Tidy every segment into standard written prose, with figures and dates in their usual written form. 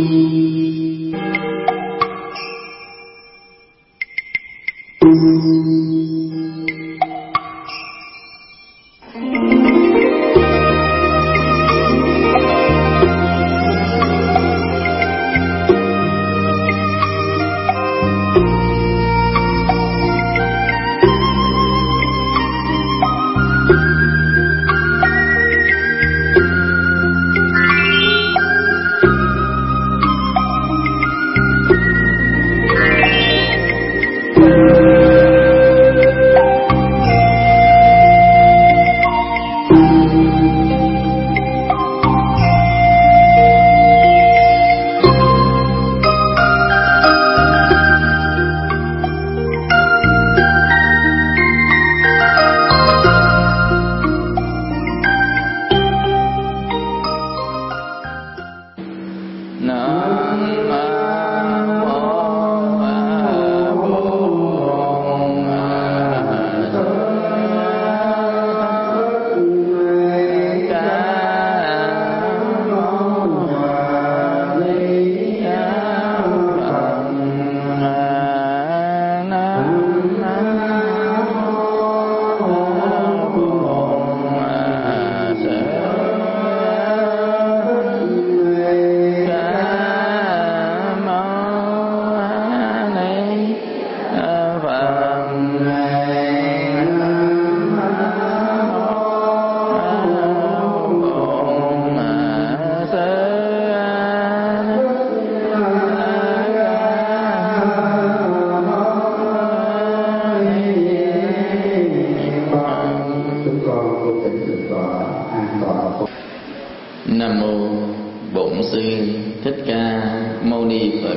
Nam mô Bổn Sư Thích Ca Mâu Ni Phật.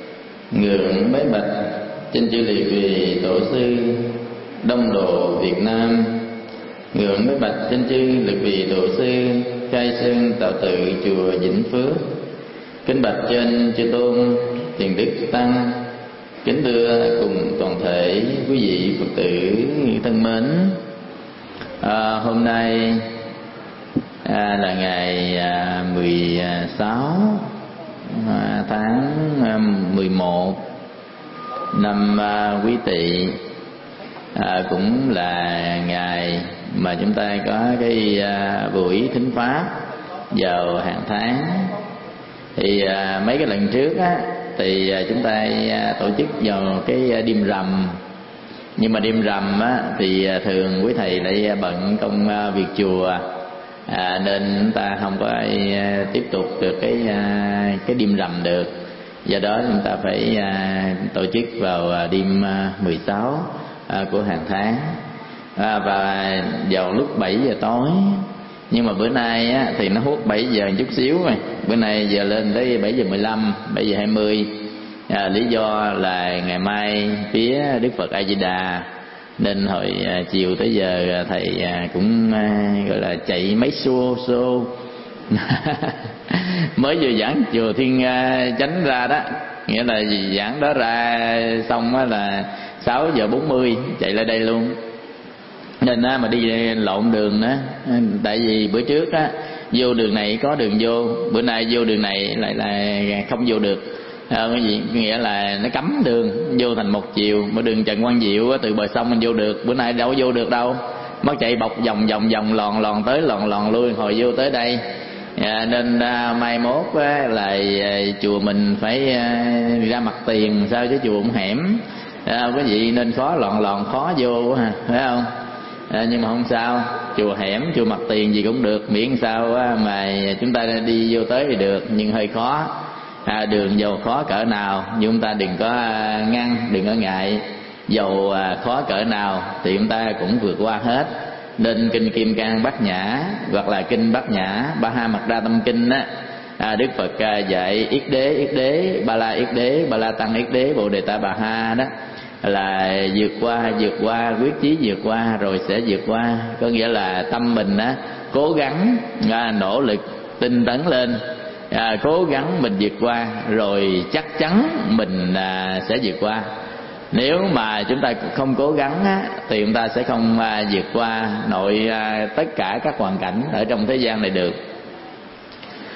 Ngưỡng bái bạch trên chư Liệt Vị Tổ sư Đông Độ Việt Nam. Ngưỡng bái bạch trên chư Liệt Vị Tổ sư Khai Sơn Tạo Tự chùa Vĩnh Phước. Kính bạch trên chư tôn Thiền Đức Tăng. Kính thưa cùng toàn thể quý vị Phật tử thân mến. Hôm nay là ngày 16 tháng 11 năm Quý Tỵ, cũng là ngày mà chúng ta có cái buổi thính pháp vào hàng tháng. Thì mấy cái lần trước á, thì chúng ta tổ chức vào cái đêm rằm. Nhưng mà đêm rằm á, thì thường quý thầy lại bận công việc chùa, nên chúng ta không có tiếp tục được cái đêm rằm được. Do đó chúng ta phải tổ chức vào đêm 16 của hàng tháng, và vào lúc 7 giờ tối. Nhưng mà bữa nay á, thì nó hút 7 giờ chút xíu rồi. Bữa nay giờ lên tới 7 giờ 15, 7 giờ 20. Lý do là ngày mai phía Đức Phật A Di Đà, nên hồi chiều tới giờ thầy cũng gọi là chạy mấy xô mới vừa giảng chùa Thiên Chánh ra đó, nghĩa là giảng đó ra xong á là 6 giờ 40 chạy lại đây luôn. Nên mà đi lộn đường đó, tại vì bữa trước á vô đường này có đường vô, bữa nay vô đường này lại là không vô được. Cái gì nghĩa là nó cấm đường vô thành một chiều, mà đường Trần Quang Diệu từ bờ sông mình vô được, bữa nay đâu vô được đâu, mất chạy bọc vòng lòn tới lòn lui hồi vô tới đây. Nên mai mốt là chùa mình phải ra mặt tiền sao, chứ chùa cũng hẻm, cái gì nên khó lòn khó vô ha, phải không? Nhưng mà không sao, chùa hẻm chùa mặt tiền gì cũng được, miễn sao mà chúng ta đi vô tới thì được, nhưng hơi khó. Đường dầu khó cỡ nào nhưng chúng ta đừng có ngăn, đừng có ngại. Dầu khó cỡ nào thì chúng ta cũng vượt qua hết. Nên kinh Kim Cang Bát Nhã hoặc là kinh Bát Nhã Ba Ha Mật Đa Tâm Kinh á, Đức Phật dạy yết đế, ba la tăng yết đế, Bồ Đề Ta Bà Ha đó, là vượt qua, quyết chí vượt qua rồi sẽ vượt qua. Có nghĩa là tâm mình á cố gắng, nỗ lực tinh tấn lên, cố gắng mình vượt qua rồi chắc chắn mình sẽ vượt qua. Nếu mà chúng ta không cố gắng á, thì chúng ta sẽ không vượt qua nội tất cả các hoàn cảnh ở trong thế gian này được.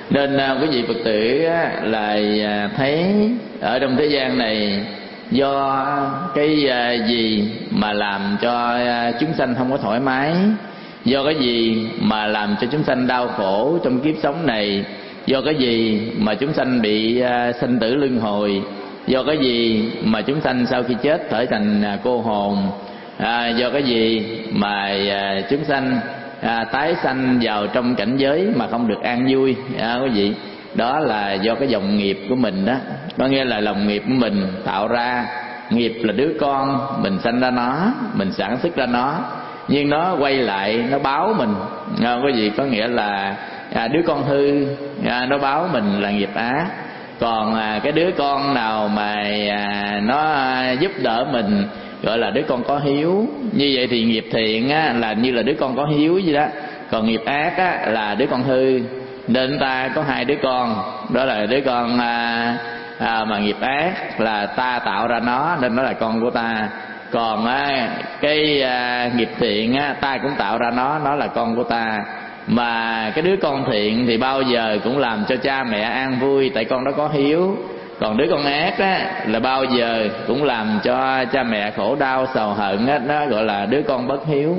Nên quý vị Phật tử là thấy ở trong thế gian này do cái gì mà làm cho chúng sanh không có thoải mái, do cái gì mà làm cho chúng sanh đau khổ trong kiếp sống này, do cái gì mà chúng sanh bị sinh tử luân hồi, do cái gì mà chúng sanh sau khi chết trở thành cô hồn, do cái gì mà chúng sanh tái sanh vào trong cảnh giới mà không được an vui. Quý vị, đó là do cái dòng nghiệp của mình đó. Có nghĩa là lòng nghiệp của mình tạo ra. Nghiệp là đứa con, mình sanh ra nó, mình sản xuất ra nó, nhưng nó quay lại nó báo mình. Quý vị, có nghĩa là đứa con hư nó báo mình là nghiệp ác. Còn cái đứa con nào mà nó giúp đỡ mình gọi là đứa con có hiếu. Như vậy thì nghiệp thiện là như là đứa con có hiếu vậy đó. Còn nghiệp ác là đứa con hư. Nên ta có hai đứa con, đó là đứa con mà nghiệp ác là ta tạo ra nó nên nó là con của ta. Còn cái nghiệp thiện ta cũng tạo ra nó là con của ta. Mà cái đứa con thiện thì bao giờ cũng làm cho cha mẹ an vui, tại con đó có hiếu. Còn đứa con ác là bao giờ cũng làm cho cha mẹ khổ đau sầu hận, nó gọi là đứa con bất hiếu.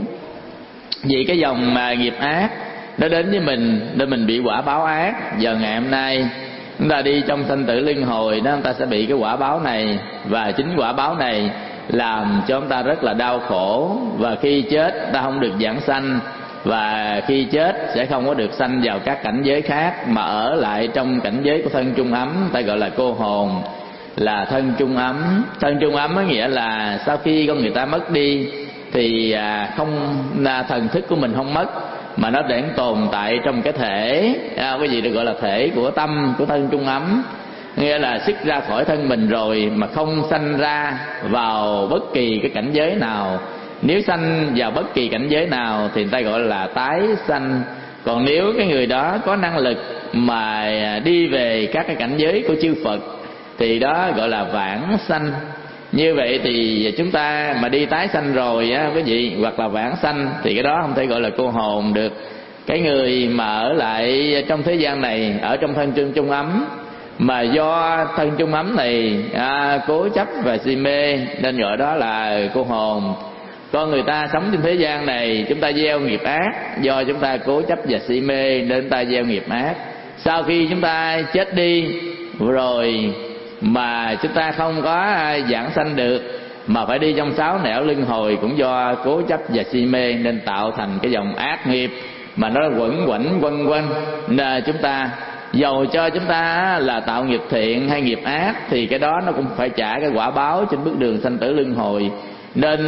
Vì cái dòng nghiệp ác nó đến với mình nên mình bị quả báo ác. Giờ ngày hôm nay chúng ta đi trong sanh tử luân hồi đó, chúng ta sẽ bị cái quả báo này. Và chính quả báo này làm cho chúng ta rất là đau khổ. Và khi chết ta không được vãng sanh, và khi chết sẽ không có được sanh vào các cảnh giới khác, mà ở lại trong cảnh giới của thân chung ấm, ta gọi là cô hồn, là thân chung ấm. Thân chung ấm có nghĩa là sau khi con người ta mất đi thì không thần thức của mình không mất, mà nó để tồn tại trong cái thể, cái gì được gọi là thể của tâm của thân chung ấm. Nghĩa là xuất ra khỏi thân mình rồi mà không sanh ra vào bất kỳ cái cảnh giới nào. Nếu sanh vào bất kỳ cảnh giới nào thì người ta gọi là tái sanh. Còn nếu cái người đó có năng lực mà đi về các cái cảnh giới của chư Phật thì đó gọi là vãng sanh. Như vậy thì chúng ta mà đi tái sanh rồi quý vị, hoặc là vãng sanh, thì cái đó không thể gọi là cô hồn được. Cái người mà ở lại trong thế gian này, ở trong thân chung ấm, mà do thân chung ấm này cố chấp và si mê nên gọi đó là cô hồn. Con người ta sống trên thế gian này, chúng ta gieo nghiệp ác, do chúng ta cố chấp và si mê nên chúng ta gieo nghiệp ác. Sau khi chúng ta chết đi rồi mà chúng ta không có vãng sanh được, mà phải đi trong sáu nẻo luân hồi, cũng do cố chấp và si mê nên tạo thành cái dòng ác nghiệp mà nó quẩn quẩn quanh quanh. Nên chúng ta dầu cho chúng ta là tạo nghiệp thiện hay nghiệp ác thì cái đó nó cũng phải trả cái quả báo trên bước đường sanh tử luân hồi. Nên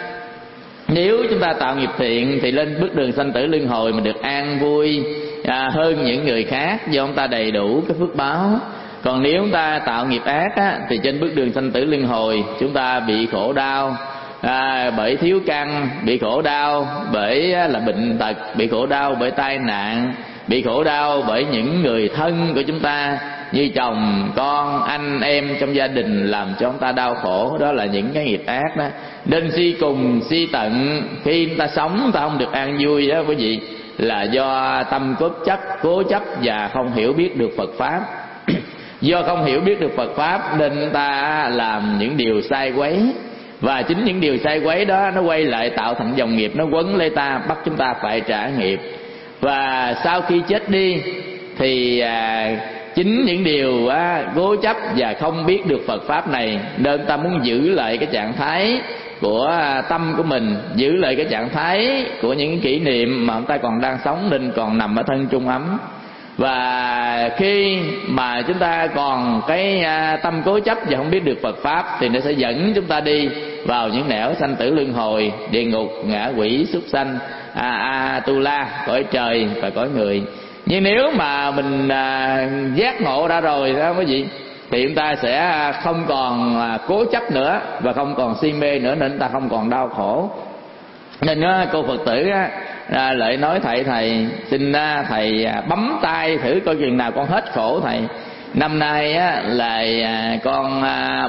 nếu chúng ta tạo nghiệp thiện thì lên bước đường sanh tử luân hồi mình được an vui hơn những người khác, do chúng ta đầy đủ cái phước báo. Còn nếu chúng ta tạo nghiệp ác thì trên bước đường sanh tử luân hồi chúng ta bị khổ đau bởi thiếu căn, bị khổ đau bởi là bệnh tật, bị khổ đau bởi tai nạn, bị khổ đau bởi những người thân của chúng ta như chồng, con, anh em trong gia đình làm cho chúng ta đau khổ. Đó là những cái nghiệp ác đó. Nên si cùng, si tận, khi chúng ta sống ta không được an vui đó quý vị, là do tâm cố chấp và không hiểu biết được Phật Pháp. Do không hiểu biết được Phật Pháp nên chúng ta làm những điều sai quấy. Và chính những điều sai quấy đó nó quay lại tạo thành dòng nghiệp, nó quấn lấy ta, bắt chúng ta phải trả nghiệp. Và sau khi chết đi thì chính những điều cố chấp và không biết được Phật Pháp này nên ta muốn giữ lại cái trạng thái của tâm của mình, giữ lại cái trạng thái của những kỷ niệm mà chúng ta còn đang sống nên còn nằm ở thân chung ấm. Và khi mà chúng ta còn cái tâm cố chấp và không biết được Phật Pháp thì nó sẽ dẫn chúng ta đi vào những nẻo sanh tử luân hồi, địa ngục, ngạ quỷ, súc sanh, tu la, cõi trời và cõi người. Nhưng nếu mà mình giác ngộ ra rồi đó quý vị, thì chúng ta sẽ không còn cố chấp nữa và không còn si mê nữa, nên chúng ta không còn đau khổ. Nên cô Phật tử lại nói thầy xin thầy bấm tay thử coi chừng nào con hết khổ thầy. Năm nay là con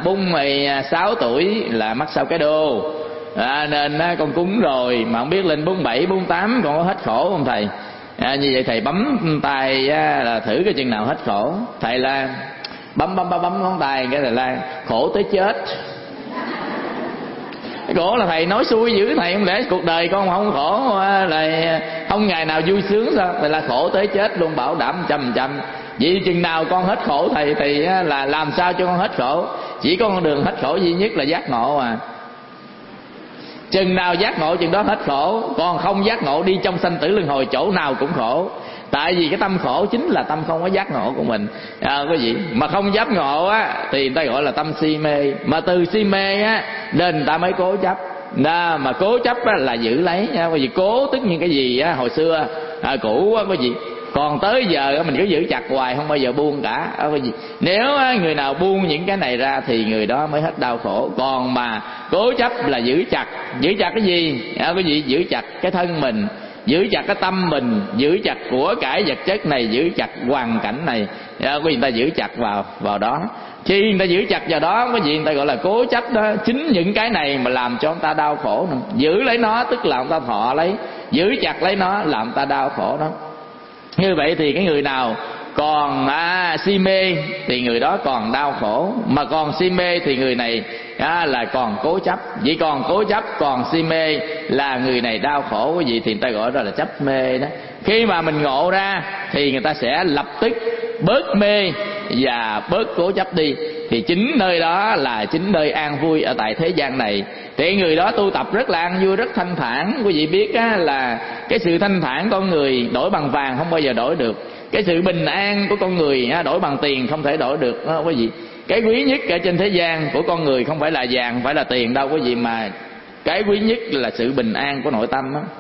46 tuổi là mắc sau cái đô, nên con cúng rồi mà không biết lên 47, 48 con có hết khổ không thầy? Như vậy thầy bấm tay là thử cái chừng nào hết khổ. Thầy là bấm ngón tay cái thầy la khổ tới chết. Khổ là thầy nói xui dữ thầy, không lẽ cuộc đời con không khổ là không ngày nào vui sướng sao? Thầy là khổ tới chết luôn, bảo đảm 100%. Vậy chừng nào con hết khổ thầy thì là làm sao cho con hết khổ? Chỉ có con đường hết khổ duy nhất là giác ngộ à. Chừng nào giác ngộ chừng đó hết khổ. Còn không giác ngộ đi trong sanh tử luân hồi chỗ nào cũng khổ. Tại vì cái tâm khổ chính là tâm không có giác ngộ của mình. Quý vị, mà không giác ngộ á thì người ta gọi là tâm si mê. Mà từ si mê á nên người ta mới cố chấp. Mà cố chấp á là giữ lấy nha. Quý vị, cố tức những cái gì á hồi xưa cũ á quý vị, còn tới giờ mình cứ giữ chặt hoài không bao giờ buông cả. Nếu người nào buông những cái này ra thì người đó mới hết đau khổ. Còn mà cố chấp là giữ chặt cái gì? Quý vị, giữ chặt cái thân mình, giữ chặt cái tâm mình, giữ chặt của cải vật chất này, giữ chặt hoàn cảnh này. Quý vị, người ta giữ chặt vào đó. Khi người ta giữ chặt vào đó, quý vị, người ta gọi là cố chấp đó. Chính những cái này mà làm cho người ta đau khổ nữa. Giữ lấy nó tức là người ta thọ lấy, giữ chặt lấy nó làm người ta đau khổ đó. Như vậy thì cái người nào còn si mê thì người đó còn đau khổ. Mà còn si mê thì người này là còn cố chấp. Vậy còn cố chấp, còn si mê là người này đau khổ. Cái gì thì người ta gọi đó là chấp mê đó. Khi mà mình ngộ ra thì người ta sẽ lập tức bớt mê và bớt cố chấp đi. Thì chính nơi đó là chính nơi an vui ở tại thế gian này. Thì người đó tu tập rất là an vui, rất thanh thản. Quý vị biết là cái sự thanh thản con người đổi bằng vàng không bao giờ đổi được. Cái sự bình an của con người đổi bằng tiền không thể đổi được đó, quý vị. Cái quý nhất ở trên thế gian của con người không phải là vàng, không phải là tiền đâu quý vị, mà cái quý nhất là sự bình an của nội tâm đó.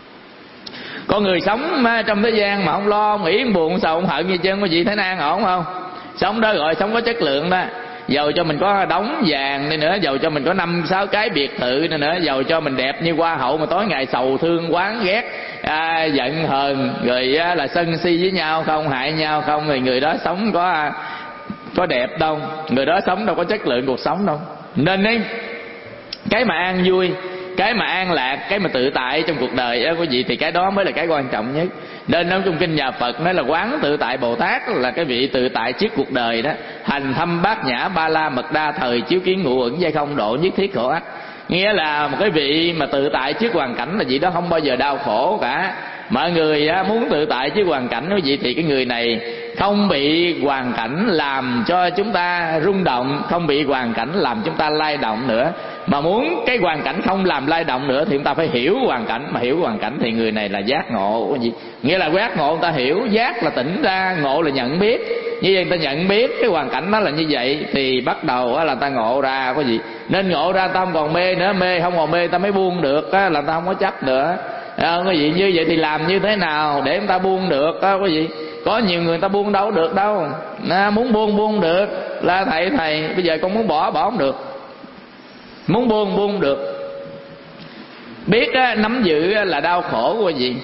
Con người sống trong thế gian mà không lo, không nghĩ, không buồn, không sầu, không hận gì trơn, quý vị thấy an ổn không? Sống đó gọi sống có chất lượng đó. Dầu cho mình có đống vàng đi nữa, dầu cho mình có 5-6 cái biệt thự đi nữa, dầu cho mình đẹp như hoa hậu mà tối ngày sầu thương oán ghét, giận hờn, rồi là sân si với nhau không, hại nhau không, thì người đó sống có đẹp đâu, người đó sống đâu có chất lượng cuộc sống đâu. Nên ấy, cái mà an vui, cái mà an lạc, cái mà tự tại trong cuộc đời quý vị, thì cái đó mới là cái quan trọng nhất. Nên trong kinh nhà Phật nói là Quán Tự Tại Bồ Tát là cái vị tự tại trước cuộc đời đó. Hành thâm bát nhã ba la mật đa thời, chiếu kiến ngũ uẩn giai không, độ nhất thiết khổ ách. Nghĩa là một cái vị mà tự tại trước hoàn cảnh là vị đó không bao giờ đau khổ cả. Mọi người muốn tự tại trước hoàn cảnh quý vị, thì cái người này không bị hoàn cảnh làm cho chúng ta rung động, không bị hoàn cảnh làm chúng ta lay động nữa. Mà muốn cái hoàn cảnh không làm lay động nữa thì chúng ta phải hiểu hoàn cảnh. Mà hiểu hoàn cảnh thì người này là giác ngộ quý vị. Nghĩa là giác ngộ, người ta hiểu, giác là tỉnh ra, ngộ là nhận biết. Như vậy người ta nhận biết cái hoàn cảnh đó là như vậy thì bắt đầu là ta ngộ ra quý vị. Nên ngộ ra ta không còn mê nữa, mê không còn mê ta mới buông được là ta không có chấp nữa. Quý vị, như vậy thì làm như thế nào để người ta buông được quý vị? Có nhiều người ta buông đâu được đâu. Muốn buông được. Là thầy bây giờ con muốn bỏ không được. Muốn buông được. Biết nắm giữ là đau khổ quý vị,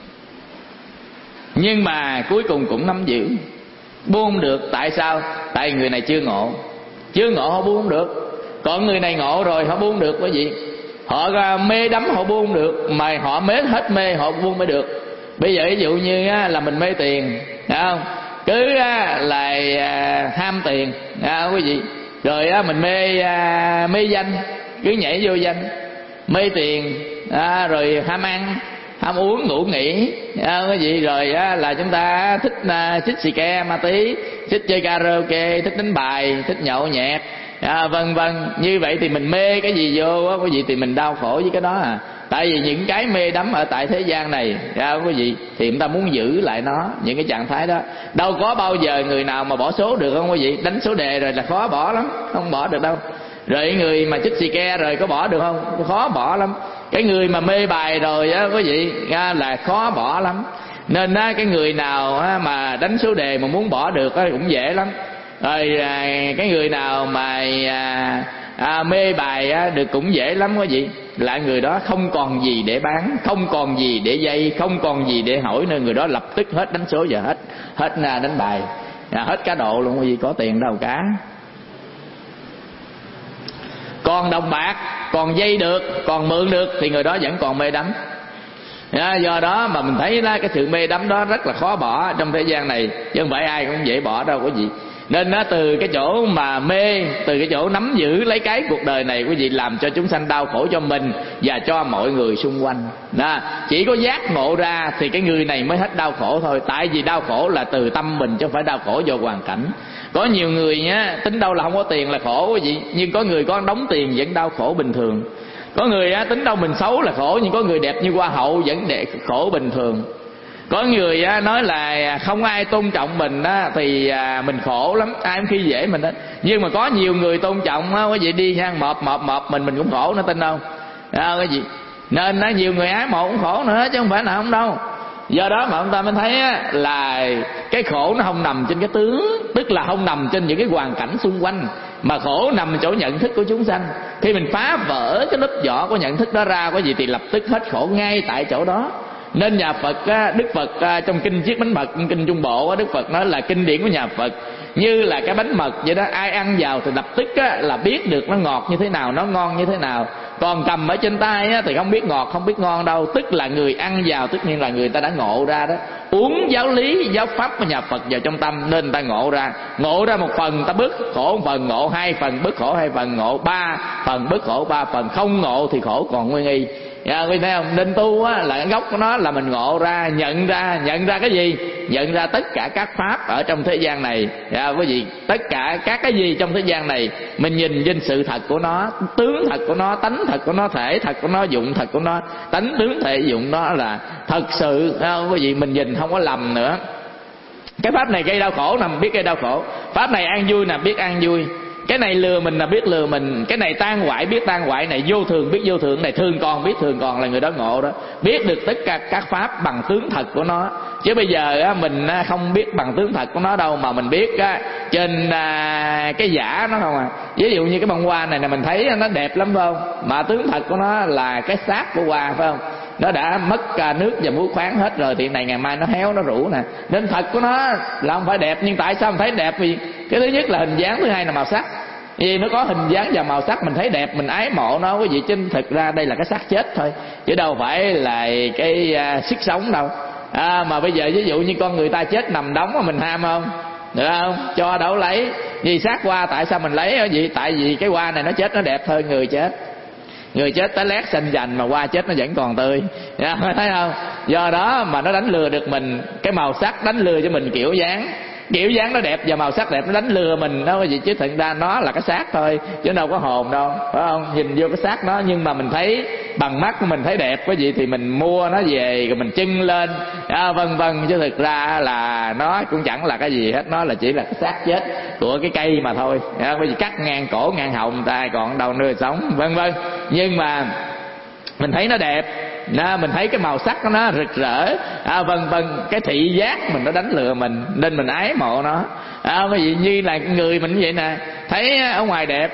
nhưng mà cuối cùng cũng nắm giữ. Buông được tại sao? Tại người này chưa ngộ. Chưa ngộ họ buông được. Còn người này ngộ rồi họ buông được quý vị. Họ mê đắm họ buông được, mà họ hết mê họ buông mới được. Bây giờ ví dụ như là mình mê tiền, phải không? Cứ là ham tiền quý vị. Rồi mình mê danh, cứ nhảy vô danh. Mê tiền, rồi ham ăn, ham uống, ngủ nghỉ quý vị. Rồi là chúng ta thích xì ke, ma tí, thích chơi karaoke, thích đánh bài, thích nhậu nhẹt, vân vân. Như vậy thì mình mê cái gì vô quý vị thì mình đau khổ với cái đó à. Tại vì những cái mê đắm ở tại thế gian này quý vị, thì chúng ta muốn giữ lại nó, những cái trạng thái đó. Đâu có bao giờ người nào mà bỏ số được không quý vị? Đánh số đề rồi là khó bỏ lắm, không bỏ được đâu. Rồi người mà chích xì ke rồi có bỏ được không? Khó bỏ lắm. Cái người mà mê bài rồi quý vị là khó bỏ lắm. Nên cái người nào mà đánh số đề mà muốn bỏ được cũng dễ lắm. Rồi cái người nào mà mê bài được cũng dễ lắm quý vị. Là người đó không còn gì để bán, không còn gì để dây, không còn gì để hỏi, nên người đó lập tức hết đánh số và hết đánh bài, hết cá độ luôn quý vị. Có tiền đâu cả. Còn đồng bạc, còn dây được, còn mượn được thì người đó vẫn còn mê đắm. Do đó mà mình thấy đó, cái sự mê đắm đó rất là khó bỏ trong thế gian này, chứ không phải ai cũng dễ bỏ đâu quý vị. Nên nó từ cái chỗ mà mê, từ cái chỗ nắm giữ lấy cái cuộc đời này, quý vị làm cho chúng sanh đau khổ cho mình và cho mọi người xung quanh. Đó, chỉ có giác ngộ ra thì cái người này mới hết đau khổ thôi. Tại vì đau khổ là từ tâm mình, chứ không phải đau khổ do hoàn cảnh. Có nhiều người nhá, tính đâu là không có tiền là khổ quý vị, nhưng có người có đóng tiền vẫn đau khổ bình thường. Có người tính đâu mình xấu là khổ, nhưng có người đẹp như hoa hậu vẫn đẹp khổ bình thường. Có người nói là không ai tôn trọng mình thì mình khổ lắm, ai cũng khi dễ mình đó. Nhưng mà có nhiều người tôn trọng quý vị, đi nha, mọp mình cũng khổ nữa, tin không? Cái gì nên nhiều người ái mộ cũng khổ nữa, chứ không phải là không đâu. Do đó mà ông ta mới thấy là cái khổ nó không nằm trên cái tướng, tức là không nằm trên những cái hoàn cảnh xung quanh, mà khổ nằm ở chỗ nhận thức của chúng sanh. Khi mình phá vỡ cái lớp vỏ của nhận thức đó ra, có gì thì lập tức hết khổ ngay tại chỗ đó. Nên nhà Phật, Đức Phật trong kinh Chiết Bánh Mật, kinh Trung Bộ, Đức Phật nói là kinh điển của nhà Phật như là cái bánh mật vậy đó, ai ăn vào thì lập tức là biết được nó ngọt như thế nào, nó ngon như thế nào. Còn cầm ở trên tay thì không biết ngọt không biết ngon đâu. Tức là người ăn vào tất nhiên là người ta đã ngộ ra đó. Uống giáo lý giáo pháp của nhà Phật vào trong tâm, nên người ta ngộ ra một phần ta bớt khổ, một phần ngộ, hai phần bớt khổ, hai phần ngộ, ba phần bớt khổ, ba phần không ngộ thì khổ còn nguyên y. Quý thấy không? Nên tu là cái gốc của nó là mình ngộ ra, nhận ra cái gì? Nhận ra tất cả các pháp ở trong thế gian này. Quý vị, tất cả các cái gì trong thế gian này mình nhìn trên sự thật của nó, tướng thật của nó, tánh thật của nó, thể thật của nó, dụng thật của nó. Tánh tướng thể dụng nó là thật sự, quý vị, mình nhìn không có lầm nữa. Cái pháp này gây đau khổ nè, biết gây đau khổ. Pháp này an vui nè, biết an vui. Cái này lừa mình là biết lừa mình. Cái này tan hoại biết tan hoại. Này vô thường biết vô thường. Này thương con biết thương con, là người đó ngộ đó. Biết được tất cả các pháp bằng tướng thật của nó. Chứ bây giờ mình không biết bằng tướng thật của nó đâu, mà mình biết trên cái giả nó không à. Ví dụ như cái bông hoa này mình thấy nó đẹp lắm phải không, mà tướng thật của nó là cái xác của hoa phải không. Nó đã mất nước và muối khoáng hết rồi, thì này ngày mai nó héo nó rũ nè. Nên thật của nó là không phải đẹp. Nhưng tại sao mình thấy đẹp? Vì cái thứ nhất là hình dáng, thứ hai là màu sắc. Vì nó có hình dáng và màu sắc mình thấy đẹp, mình ái mộ nó. Quý vị, chứ thực ra đây là cái xác chết thôi, chứ đâu phải là cái sức sống đâu. Mà bây giờ ví dụ như con người ta chết nằm đóng mà mình ham không? Được không? Cho đâu lấy. Vì xác hoa tại sao mình lấy? Vì tại vì cái hoa này nó chết nó đẹp hơn người chết. Người chết tới lét xanh dành mà hoa chết nó vẫn còn tươi. Thấy không? Do đó mà nó đánh lừa được mình. Cái màu sắc đánh lừa cho mình kiểu dáng. Kiểu dáng nó đẹp và màu sắc đẹp nó đánh lừa mình đó quý vị, chứ thật ra nó là cái xác thôi, chứ đâu có hồn đâu, phải không? Nhìn vô cái xác nó, nhưng mà mình thấy bằng mắt của mình thấy đẹp quý vị, thì mình mua nó về rồi mình trưng lên, vân vân, chứ thực ra là nó cũng chẳng là cái gì hết, nó là chỉ là cái xác chết của cái cây mà thôi. Quý vị cắt ngang cổ ngang họng ta còn đâu nơi sống, vân vân. Nhưng mà mình thấy nó đẹp, mình thấy cái màu sắc của nó rực rỡ, vân vân. Cái thị giác mình nó đánh lừa mình, nên mình ái mộ nó. Cái gì như là người mình vậy nè, thấy ở ngoài đẹp,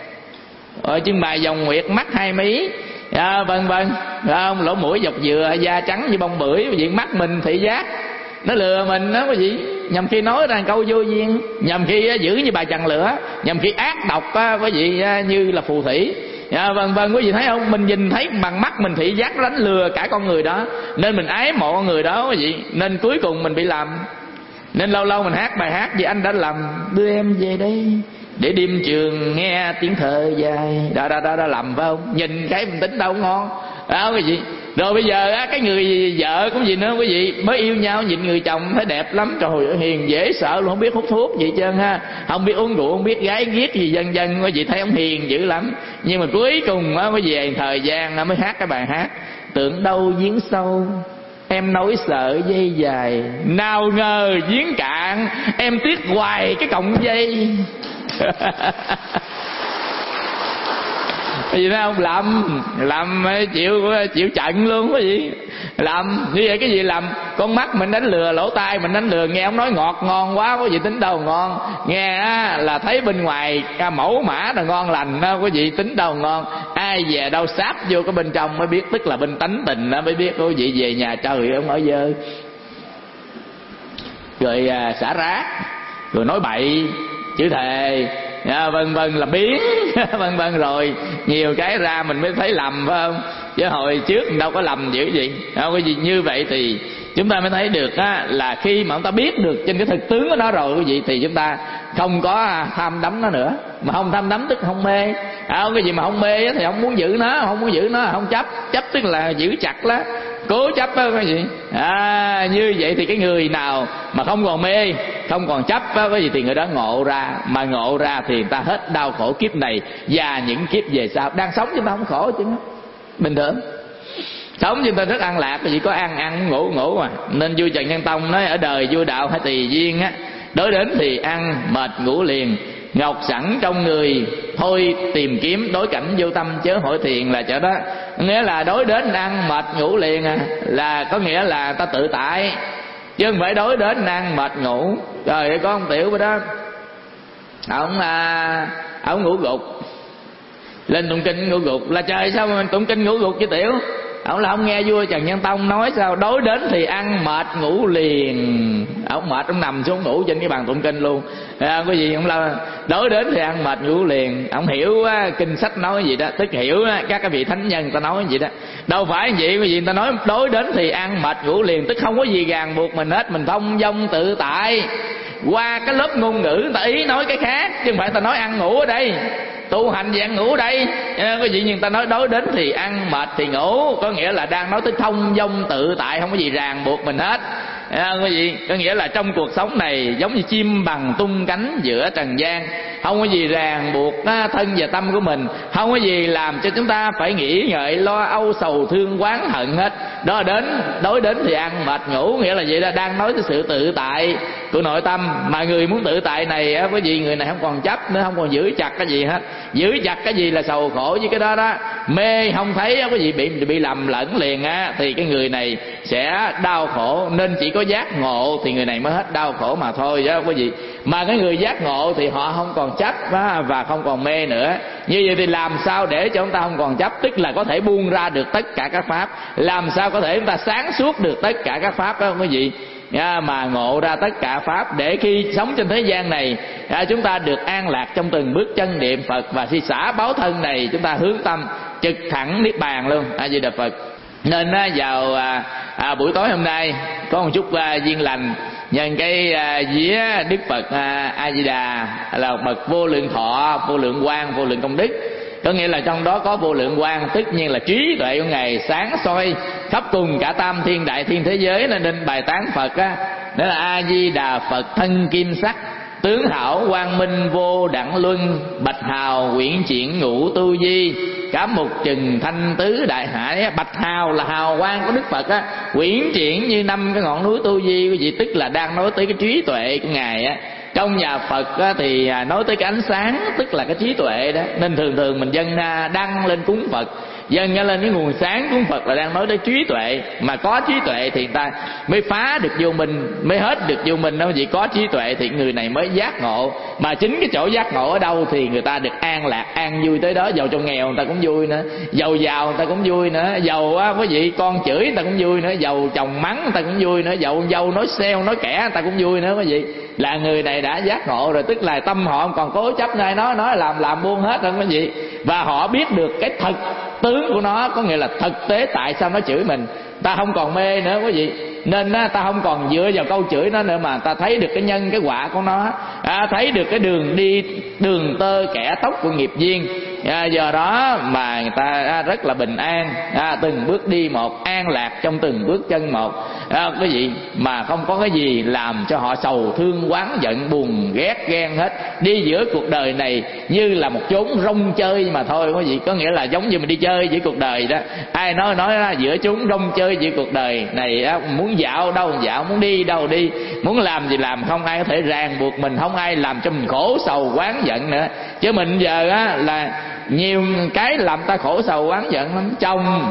chân mày vòng nguyệt, mắt hai mí, vân vân, lỗ mũi dọc dừa, da trắng như bông bưởi. Cái gì mắt mình thị giác nó lừa mình đó quý vị. Nhằm khi nói ra câu vô duyên, nhằm khi giữ như bà chằn lửa, nhằm khi ác độc quý vị như là phù thủy. Vân vân, quý vị thấy không? Mình nhìn thấy bằng mắt mình thị giác nó đánh lừa cả con người đó, nên mình ái mộ người đó quý vị. Nên cuối cùng mình bị lầm. Nên lâu lâu mình hát bài hát gì anh đã lầm, đưa em về đây để đêm trường nghe tiếng thở dài. Đó lầm phải không? Nhìn cái mình tính đâu ngon đó quý vị. Rồi bây giờ cái người vợ cũng gì nữa quý vị, mới yêu nhau nhìn người chồng thấy đẹp lắm, trời ơi hiền dễ sợ luôn, không biết hút thuốc gì trơn ha, không biết uống rượu, không biết gái ghiếc gì vân vân, quý vị thấy ông hiền dữ lắm. Nhưng mà cuối cùng mới về thời gian mới hát cái bài hát tưởng đâu giếng sâu em nói sợ dây dài, nào ngờ giếng cạn em tiếc hoài cái cọng dây. Cái gì thấy không? Làm chịu trận luôn quý vị. Làm như vậy cái gì làm? Con mắt mình đánh lừa, lỗ tai mình đánh lừa, nghe ông nói ngọt ngon quá quý vị, tính đâu ngon. Nghe là thấy bên ngoài mẫu mã là ngon lành đó quý vị, tính đâu ngon. Ai về đâu sáp vô cái bên trong mới biết, tức là bên tánh tình đó mới biết quý vị. Về nhà trời ông ở dơ, rồi xả rác, rồi nói bậy, chữ thề, vân vân là biến vân vân rồi nhiều cái ra mình mới thấy lầm, phải không? Chứ hồi trước đâu có lầm dữ gì. Không có gì. Như vậy thì chúng ta mới thấy được á, là khi mà chúng ta biết được trên cái thực tướng của nó rồi quý vị, thì chúng ta không có tham đắm nó nữa. Mà không tham đắm tức không mê. Cái gì mà không mê thì không muốn giữ nó, không muốn giữ nó không chấp. Chấp tức là giữ chặt đó, cố chấp đó cái gì. Như vậy thì cái người nào mà không còn mê, không còn chấp đó, cái gì thì người đó ngộ ra. Mà ngộ ra thì người ta hết đau khổ kiếp này và những kiếp về sau. Đang sống chúng ta không khổ chứ, bình thường. Sống chúng ta rất an lạc, chỉ có ăn ngủ mà. Nên vua Trần Nhân Tông nói ở đời vua đạo hay tùy duyên á, đối đến thì ăn mệt ngủ liền, ngọc sẵn trong người thôi tìm kiếm, đối cảnh vô tâm chớ hỏi thiền là chỗ đó. Nghĩa là đối đến ăn mệt ngủ liền là có nghĩa là ta tự tại, chứ không phải đối đến ăn mệt ngủ. Trời ơi, có ông Tiểu bên đó, ông ngủ gục, lên tụng kinh ngủ gục. Là trời sao mà mình tụng kinh ngủ gục chứ Tiểu? Ông là ông nghe vua Trần Nhân Tông nói sao đối đến thì ăn mệt ngủ liền. Ông mệt ông nằm xuống ngủ trên cái bàn tụng kinh luôn. Cái gì ông là đối đến thì ăn mệt ngủ liền. Ông hiểu kinh sách nói gì đó, tức hiểu các cái vị thánh nhân ta nói gì đó. Đâu phải vậy, cái gì người ta nói đối đến thì ăn mệt ngủ liền, tức không có gì ràng buộc mình hết, mình thông dong tự tại. Qua cái lớp ngôn ngữ người ta ý nói cái khác, chứ không phải ta nói ăn ngủ ở đây, tu hành gì ăn ngủ ở đây. Cái gì nhưng ta nói đối đến thì ăn mệt thì ngủ, có nghĩa là đang nói tới thông dong tự tại, không có gì ràng buộc mình hết. Cái gì có nghĩa là trong cuộc sống này giống như chim bằng tung cánh giữa trần gian, không có gì ràng buộc thân và tâm của mình, không có gì làm cho chúng ta phải nghĩ ngợi lo âu sầu thương oán hận hết. Đó đối đến thì ăn mệt ngủ, nghĩa là vậy đó, đang nói tới sự tự tại của nội tâm. Mà người muốn tự tại này cái gì người này không còn chấp nữa, không còn giữ chặt cái gì hết. Giữ chặt cái gì là sầu khổ với cái đó đó. Mê không thấy cái gì bị lầm lẫn liền thì cái người này sẽ đau khổ. Nên chỉ có giác ngộ thì người này mới hết đau khổ mà thôi chứ quý vị. Mà cái người giác ngộ thì họ không còn chấp và không còn mê nữa. Như vậy thì làm sao để cho chúng ta không còn chấp, tức là có thể buông ra được tất cả các pháp. Làm sao có thể chúng ta sáng suốt được tất cả các pháp đó quý vị, mà ngộ ra tất cả pháp, để khi sống trên thế gian này chúng ta được an lạc trong từng bước chân niệm Phật. Và khi xả báo thân này chúng ta hướng tâm trực thẳng niết bàn luôn. A Di Đà Phật. Nên vào buổi tối hôm nay có một chút duyên lành, nhân cái vía Đức Phật A Di Đà là một bậc vô lượng thọ, vô lượng quang, vô lượng công đức. Có nghĩa là trong đó có vô lượng quang, tất nhiên là trí tuệ của Ngài sáng soi khắp cùng cả tam thiên đại thiên thế giới. Nên bài tán Phật đó là A Di Đà Phật thân kim sắc, tướng hảo quang minh vô đẳng luân, bạch hào quyển chuyển ngũ tu di, cả một chừng thanh tứ đại hải. Bạch hào là hào quang của Đức Phật quyển chuyển như 5 cái ngọn núi tu di, quý vị, tức là đang nói tới cái trí tuệ của Ngài Trong nhà Phật thì nói tới cái ánh sáng, tức là cái trí tuệ đó. Nên thường thường mình dâng đăng lên cúng Phật, dâng lên cái nguồn sáng cúng Phật là đang nói tới trí tuệ. Mà có trí tuệ thì người ta mới phá được vô minh, mới hết được vô minh đó. Vì có trí tuệ thì người này mới giác ngộ. Mà chính cái chỗ giác ngộ ở đâu thì người ta được an lạc, an vui tới đó. Giàu trong nghèo người ta cũng vui nữa, giàu giàu người ta cũng vui nữa, giàu quý vị con chửi người ta cũng vui nữa, giàu chồng mắng người ta cũng vui nữa, giàu dâu nói xeo nói kẻ người ta cũng vui nữa quý vị. Là người này đã giác ngộ rồi, tức là tâm họ không còn cố chấp nơi nói làm buông hết rồi quý vị. Và họ biết được cái thật tướng của nó, có nghĩa là thực tế tại sao nó chửi mình. Ta không còn mê nữa quý vị, nên ta không còn dựa vào câu chửi nó nữa, mà ta thấy được cái nhân cái quả của nó, thấy được cái đường đi đường tơ kẻ tóc của nghiệp duyên. Do đó mà người ta rất là bình an, từng bước đi một, an lạc trong từng bước chân một. Cái gì mà không có cái gì làm cho họ sầu thương oán giận buồn ghét ghen hết. Đi giữa cuộc đời này như là một chốn rong chơi mà thôi quý vị, có nghĩa là giống như mình đi chơi giữa cuộc đời đó. Ai nói giữa chốn rong chơi giữa cuộc đời này, muốn dạo đâu dạo, muốn đi đâu đi, muốn làm gì làm, không ai có thể ràng buộc mình, không ai làm cho mình khổ sầu oán giận nữa. Chứ mình giờ là nhiều cái làm ta khổ sầu oán giận lắm. Chồng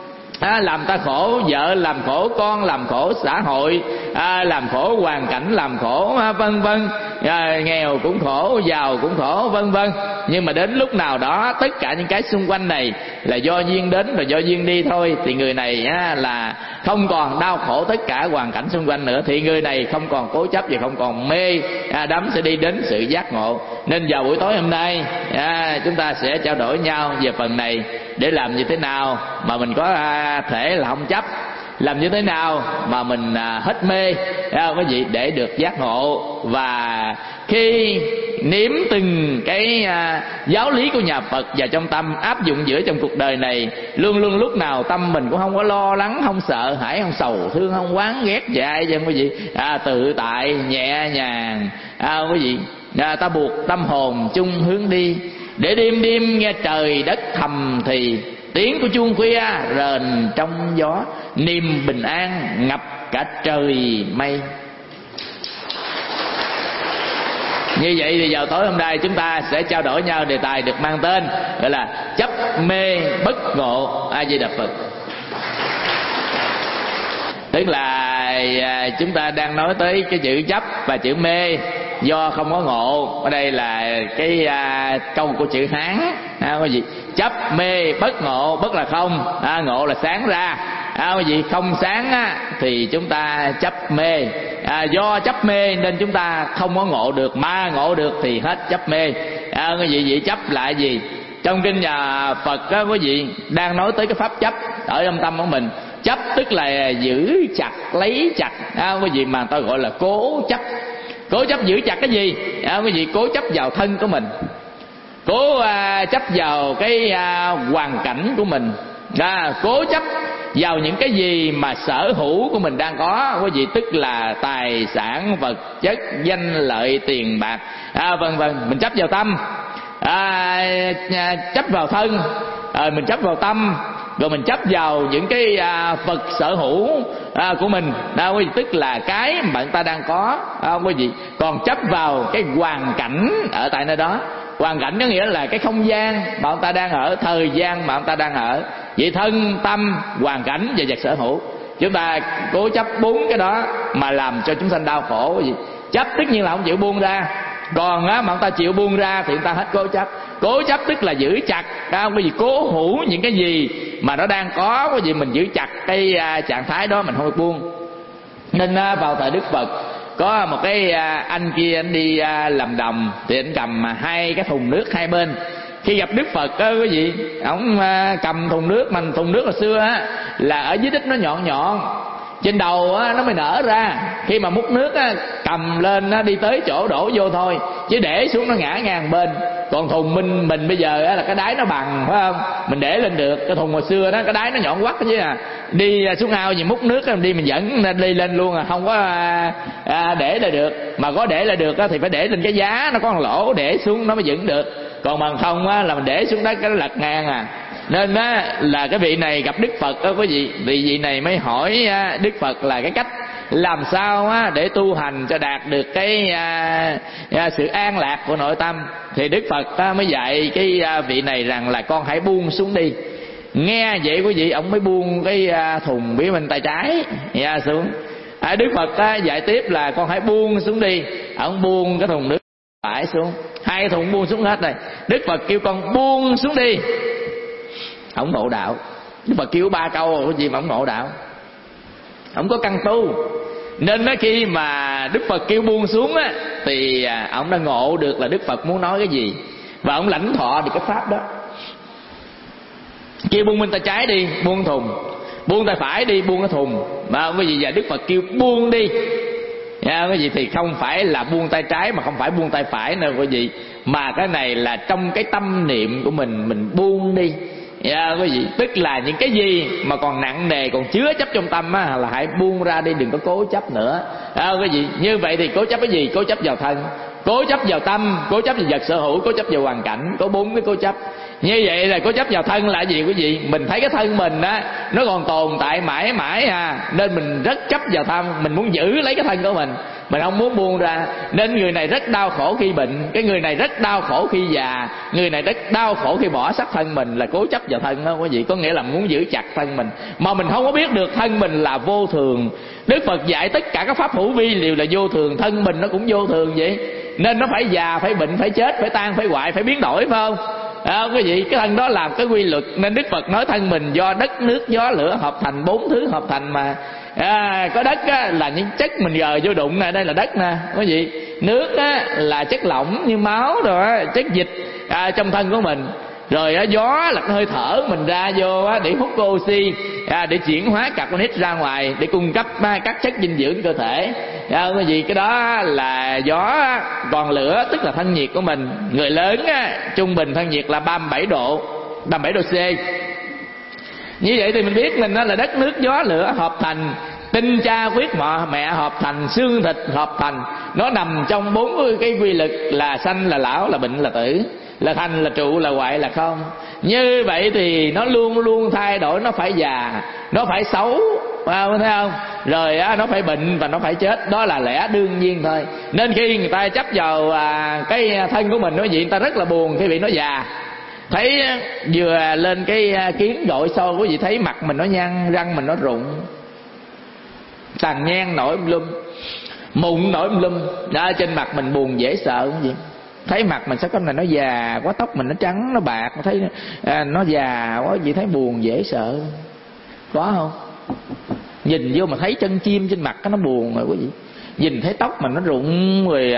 làm ta khổ, vợ làm khổ con, làm khổ xã hội, làm khổ hoàn cảnh, làm khổ vân vân. nghèo cũng khổ, giàu cũng khổ, vân vân. Nhưng mà đến lúc nào đó tất cả những cái xung quanh này là do duyên đến và do duyên đi thôi, thì người này là không còn đau khổ tất cả hoàn cảnh xung quanh nữa, thì người này không còn cố chấp và không còn mê đắm, sẽ đi đến sự giác ngộ. Nên vào buổi tối hôm nay chúng ta sẽ trao đổi nhau về phần này, để làm như thế nào mà mình có thể là không chấp, làm như thế nào mà mình hết mê, quý vị, để được giác ngộ. Và khi nếm từng cái giáo lý của nhà Phật và trong tâm áp dụng giữa trong cuộc đời này, luôn luôn lúc nào tâm mình cũng không có lo lắng, không sợ hãi, không sầu thương, không oán ghét về ai dân, quý vị, tự tại nhẹ nhàng, quý vị, ta buộc tâm hồn chung hướng đi, để đêm đêm nghe trời đất thầm thì tiếng của chuông khuya rền trong gió, niềm bình an ngập cả trời mây. Như vậy thì vào tối hôm nay chúng ta sẽ trao đổi nhau đề tài được mang tên gọi là chấp mê bất ngộ. A Di Đà Phật. Tức là chúng ta đang nói tới cái chữ chấp và chữ mê do không có ngộ. Ở đây là cái câu của chữ Hán, có gì chấp mê bất ngộ. Bất là không, ngộ là sáng ra, cái gì không sáng thì chúng ta chấp mê. Do chấp mê nên chúng ta không có ngộ được, mà ngộ được thì hết chấp mê. Cái gì chấp là gì? Trong kinh nhà Phật quý vị đang nói tới cái pháp chấp ở trong tâm của mình. Chấp tức là giữ chặt, lấy chặt, quý vị, mà tôi gọi là cố chấp. Cố chấp giữ chặt cái gì? Quý vị, cố chấp vào thân của mình, cố chấp vào cái hoàn cảnh của mình, cố chấp vào những cái gì mà sở hữu của mình đang có, quý vị, tức là tài sản, vật chất, danh lợi, tiền bạc, vân vân. Mình chấp vào tâm, chấp vào thân, mình chấp vào tâm, rồi mình chấp vào những cái vật sở hữu của mình, quý vị, tức là cái mà người ta đang có, quý vị. Còn chấp vào cái hoàn cảnh ở tại nơi đó. Hoàn cảnh có nghĩa là cái không gian mà ông ta đang ở, thời gian mà ông ta đang ở. Vậy thân, tâm, hoàn cảnh và vật sở hữu, chúng ta cố chấp bốn cái đó mà làm cho chúng sanh đau khổ. Quý vị, chấp tất nhiên là không chịu buông ra. Còn mà ông ta chịu buông ra thì người ta hết cố chấp. Cố chấp tức là giữ chặt, quý vị, cố hữu những cái gì mà nó đang có, quý vị, mình giữ chặt cái trạng thái đó, mình không được buông. Nên vào thời Đức Phật có một cái anh kia, anh đi làm đồng, thì anh cầm hai cái thùng nước hai bên. Khi gặp Đức Phật quý vị, ông cầm thùng nước, mà thùng nước hồi xưa là ở dưới đít nó nhọn nhọn, trên đầu nó mới nở ra. Khi mà múc nước cầm lên đi tới chỗ đổ vô thôi, chứ để xuống nó ngã ngang bên. Còn thùng mình bây giờ là cái đáy nó bằng, phải không? Mình để lên được. Cái thùng hồi xưa đó cái đáy nó nhọn quắt chứ đi xuống ao gì múc nước đi mình dẫn đi lên luôn, không có để lại được. Mà có để lại được thì phải để lên cái giá nó có một lỗ để xuống nó mới dựng được. Còn bằng không là mình để xuống đất cái nó lật ngang Nên là cái vị này gặp Đức Phật quý vị, vị này mới hỏi Đức Phật là cái cách làm sao để tu hành cho đạt được cái sự an lạc của nội tâm. Thì Đức Phật mới dạy cái vị này rằng là con hãy buông xuống đi. Nghe vậy quý vị, ông mới buông cái thùng phía bên tay trái xuống. Đức Phật dạy tiếp là con hãy buông xuống đi. Ông buông cái thùng nước phải xuống, hai thùng buông xuống hết rồi. Đức Phật kêu con buông xuống đi, ông ngộ đạo. Đức Phật kêu 3 câu rồi gì mà ông ngộ đạo, ông có căn tu. Nên khi mà Đức Phật kêu buông xuống thì ông đã ngộ được là Đức Phật muốn nói cái gì, và ông lãnh thọ được cái pháp đó. Kêu buông bên tay trái đi, buông thùng. Buông tay phải đi, buông cái thùng. Mà cái gì, và Đức Phật kêu buông đi. Cái gì thì không phải là buông tay trái, mà không phải buông tay phải nữa quý vị, mà cái này là trong cái tâm niệm của mình buông đi. Quý vị, tức là những cái gì mà còn nặng nề, còn chứa chấp trong tâm là hãy buông ra đi, đừng có cố chấp nữa. Quý vị, như vậy thì cố chấp cái gì? Cố chấp vào thân, cố chấp vào tâm, cố chấp vào vật sở hữu, cố chấp vào hoàn cảnh, có 4 cái cố chấp. Như vậy là cố chấp vào thân là gì quý vị? Mình thấy cái thân mình á nó còn tồn tại mãi mãi nên mình rất chấp vào thân, mình muốn giữ lấy cái thân của mình không muốn buông ra. Nên người này rất đau khổ khi bệnh, cái người này rất đau khổ khi già, người này rất đau khổ khi bỏ xác thân mình, là cố chấp vào thân đó quý vị. Có nghĩa là muốn giữ chặt thân mình, mà mình không có biết được thân mình là vô thường. Đức Phật dạy tất cả các pháp hữu vi đều là vô thường, thân mình nó cũng vô thường vậy. Nên nó phải già, phải bệnh, phải chết, phải tan, phải hoại, phải biến đổi, phải không? Quý vị, cái thân đó làm cái quy luật. Nên Đức Phật nói thân mình do đất, nước, gió, lửa hợp thành, 4 thứ hợp thành mà. Có đất là những chất mình gờ vô đụng nè, đây là đất nè quý vị. Nước là chất lỏng như máu rồi, chất dịch trong thân của mình. Rồi gió là cái hơi thở mình ra vô để hút oxy, để chuyển hóa carbonic ra ngoài, để cung cấp các chất dinh dưỡng cơ thể. Quý vị, cái đó là gió. Còn lửa tức là thân nhiệt của mình. Người lớn trung bình thân nhiệt là 37 độ C. Như vậy thì mình biết mình là đất, nước, gió, lửa hợp thành, tinh cha huyết mẹ hợp thành, xương thịt hợp thành. Nó nằm trong 4 cái quy luật là sanh, là lão, là bệnh, là tử, là thành, là trụ, là hoại, là không. Như vậy thì nó luôn luôn thay đổi. Nó phải già, nó phải xấu, thấy không? Rồi nó phải bệnh và nó phải chết. Đó là lẽ đương nhiên thôi. Nên khi người ta chấp vào cái thân của mình, quý vị, người ta rất là buồn khi bị nó già. Thấy vừa lên cái kiến đội sâu, quý vị thấy mặt mình nó nhăn, răng mình nó rụng, tàn nhang nổi lum, mụn nổi lum. Đó, trên mặt mình buồn dễ sợ cái gì. Thấy mặt mình sao cái này nó già quá, tóc mình nó trắng, nó bạc, thấy nó già quá, gì thấy buồn dễ sợ. Có không? Nhìn vô mà thấy chân chim trên mặt nó buồn rồi quý vị. Nhìn thấy tóc mình nó rụng rồi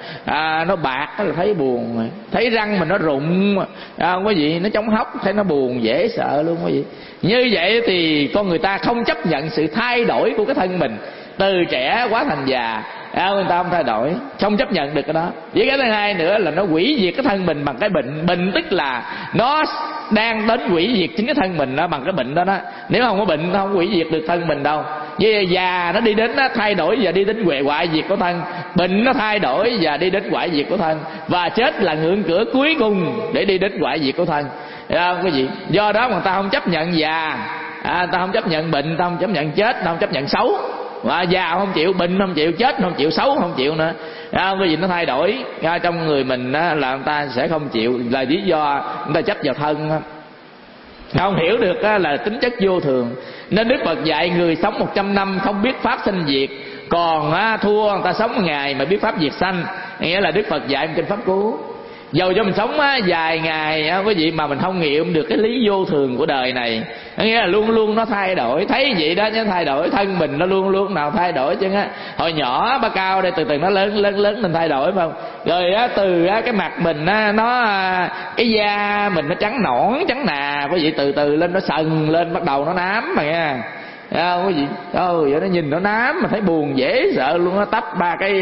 nó bạc là thấy buồn rồi. Thấy răng mình nó rụng quý vị, nó chống hốc, thấy nó buồn dễ sợ luôn quý vị. Như vậy thì con người ta không chấp nhận sự thay đổi của cái thân mình, từ trẻ quá thành già. Người ta không thay đổi, không chấp nhận được cái đó. Với cái thứ hai nữa là nó hủy diệt cái thân mình bằng cái bệnh. Bệnh tức là nó đang đến hủy diệt chính cái thân mình đó bằng cái bệnh đó. Nếu không có bệnh nó không hủy diệt được thân mình đâu. Với già nó đi đến nó thay đổi và đi đến hoại diệt của thân. Bệnh nó thay đổi và đi đến hoại diệt của thân. Và chết là ngưỡng cửa cuối cùng để đi đến hoại diệt của thân. Cái gì? Do đó mà người ta không chấp nhận già, ta không chấp nhận bệnh, ta không chấp nhận chết, ta không chấp nhận xấu. Già không chịu, bệnh không chịu, chết không chịu, xấu không chịu nữa. Cái gì nó thay đổi trong người mình là người ta sẽ không chịu, là lý do người ta chấp vào thân. Không hiểu được là tính chất vô thường. Nên Đức Phật dạy người sống 100 năm không biết pháp sanh diệt, còn thua người ta sống ngày mà biết pháp diệt sanh. Nghĩa là Đức Phật dạy trên pháp cứu. Dầu cho mình sống vài ngày quý vị mà mình không nghiệm được cái lý vô thường của đời này, nghĩa là luôn luôn nó thay đổi. Thấy vậy đó chứ thay đổi. Thân mình nó luôn luôn nào thay đổi chứ hồi nhỏ ba cao đây từ từ nó lớn mình thay đổi phải không? Rồi từ cái mặt mình nó cái da mình nó trắng nõn trắng nà, quý vị, từ từ lên nó sần lên, bắt đầu nó nám mà nghe. Quý vị, vậy nó nhìn nó nám mà thấy buồn dễ sợ luôn. Nó tấp 3 cái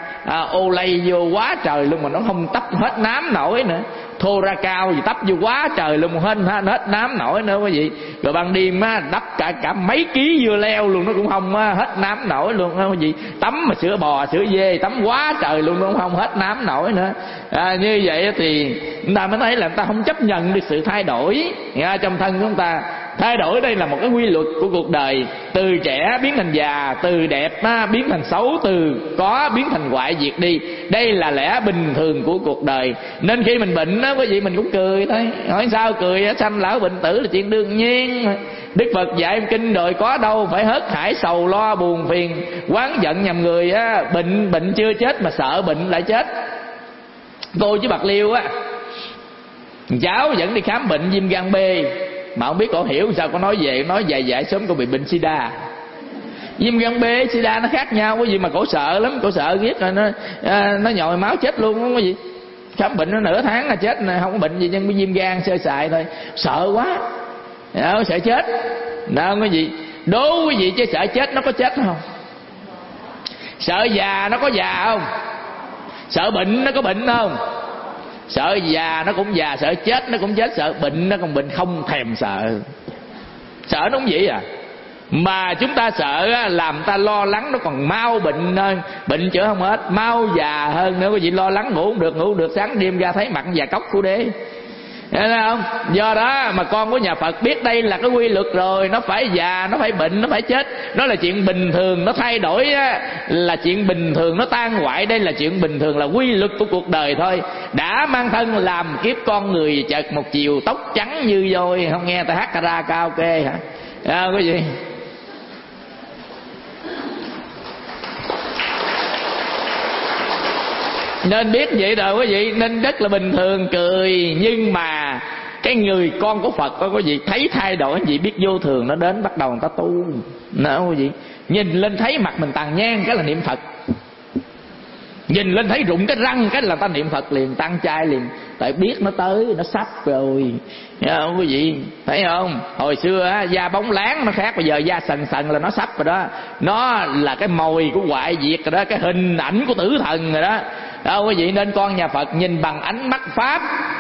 ô lây vô quá trời luôn mà nó không tấp hết nám nổi nữa. Thô ra cao gì tấp vô quá trời luôn mà hết nám nổi nữa quý vị. Rồi ban đêm đắp cả mấy ký dưa leo luôn nó cũng không hết nám nổi luôn quý vị. Tắm mà sữa bò sữa dê tắm quá trời luôn nó cũng không hết nám nổi nữa. Như vậy thì chúng ta mới thấy là chúng ta không chấp nhận được sự thay đổi trong thân của chúng ta. Thay đổi đây là một cái quy luật của cuộc đời. Từ trẻ biến thành già, từ đẹp biến thành xấu, từ có biến thành hoại diệt đi. Đây là lẽ bình thường của cuộc đời. Nên khi mình bệnh quý vị, mình cũng cười thôi. Hỏi sao cười? Sanh lão bệnh tử là chuyện đương nhiên. Đức Phật dạy kinh rồi, có đâu phải hớt hải sầu lo buồn phiền oán giận nhằm người bệnh chưa chết mà sợ bệnh lại chết. Cô chứ Bạc Liêu cháu dẫn đi khám bệnh viêm gan B, mà không biết cổ hiểu sao, có nói về nói dài sớm cô bị bệnh sida. Viêm gan B sida nó khác nhau cái gì mà cổ sợ lắm, cổ sợ ghét rồi nó nhồi máu chết luôn không có gì. Khám bệnh nó nửa tháng là chết, không có bệnh gì nhưng viêm gan sơ sài thôi, sợ quá, sợ chết. Đâu không có gì. Đố quý vị chứ sợ chết nó có chết không? Sợ già nó có già không? Sợ bệnh nó có bệnh không? Sợ già nó cũng già, sợ chết nó cũng chết, sợ bệnh nó còn bệnh, không thèm sợ. Sợ nó cũng vậy à. Mà chúng ta sợ làm ta lo lắng, nó còn mau bệnh hơn. Bệnh chữa không hết, mau già hơn nữa. Quý vị lo lắng ngủ không được, sáng đêm ra thấy mặt già cốc của đế. Thấy không? Do đó mà con của nhà Phật biết đây là cái quy luật rồi, nó phải già, nó phải bệnh, nó phải chết, nó là chuyện bình thường, nó thay đổi á, là chuyện bình thường, nó tan hoại, đây là chuyện bình thường, là quy luật của cuộc đời thôi. Đã mang thân làm kiếp con người, chợt một chiều tóc trắng như vôi. Không nghe ta hát karaoke hả? Cái gì? Nên biết vậy rồi quý vị, nên rất là bình thường cười. Nhưng mà cái người con của Phật có quý vị thấy thay đổi, quý vị biết vô thường nó đến, bắt đầu người ta tu. Đó quý vị, nhìn lên thấy mặt mình tàn nhang cái là niệm Phật, nhìn lên thấy rụng cái răng cái là ta niệm Phật liền, tăng chay liền. Tại biết nó tới, nó sắp rồi. Quý vị thấy không? Hồi xưa á, da bóng láng nó khác, bây giờ da sần sần là nó sắp rồi đó. Nó là cái mồi của hoại diệt rồi đó, cái hình ảnh của tử thần rồi đó. Quý vị, nên con nhà Phật nhìn bằng ánh mắt Pháp,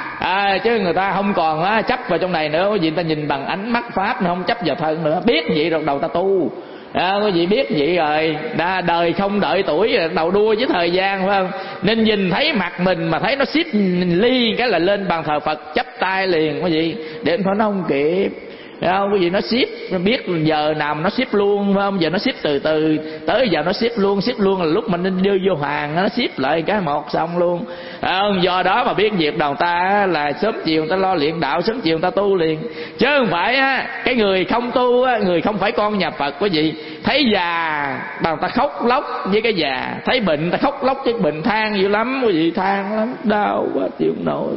chứ người ta không còn chấp vào trong này nữa. Quý vị, người ta nhìn bằng ánh mắt Pháp, nó không chấp vào thân nữa. Biết vậy rồi đầu ta tu. Quý vị biết vậy rồi, đời không đợi tuổi, đầu đua với thời gian, phải không? Nên nhìn thấy mặt mình mà thấy nó xếp ly cái là lên bàn thờ Phật chắp tay liền quý vị, để nó không kịp. Quý vị, nó ship, nó biết giờ nào nó ship luôn, phải không? Giờ nó ship từ từ, tới giờ nó ship luôn là lúc mình nên đưa vô hàng, nó ship lại cái một xong luôn. Do đó mà biết việc đầu ta là sớm chiều người ta lo luyện đạo, sớm chiều người ta tu liền. Chứ không phải cái người không tu, người không phải con nhà Phật quý vị, thấy già đầu ta khóc lóc với cái già, thấy bệnh ta khóc lóc với bệnh, than dữ lắm quý vị, than lắm, đau quá chịu không nổi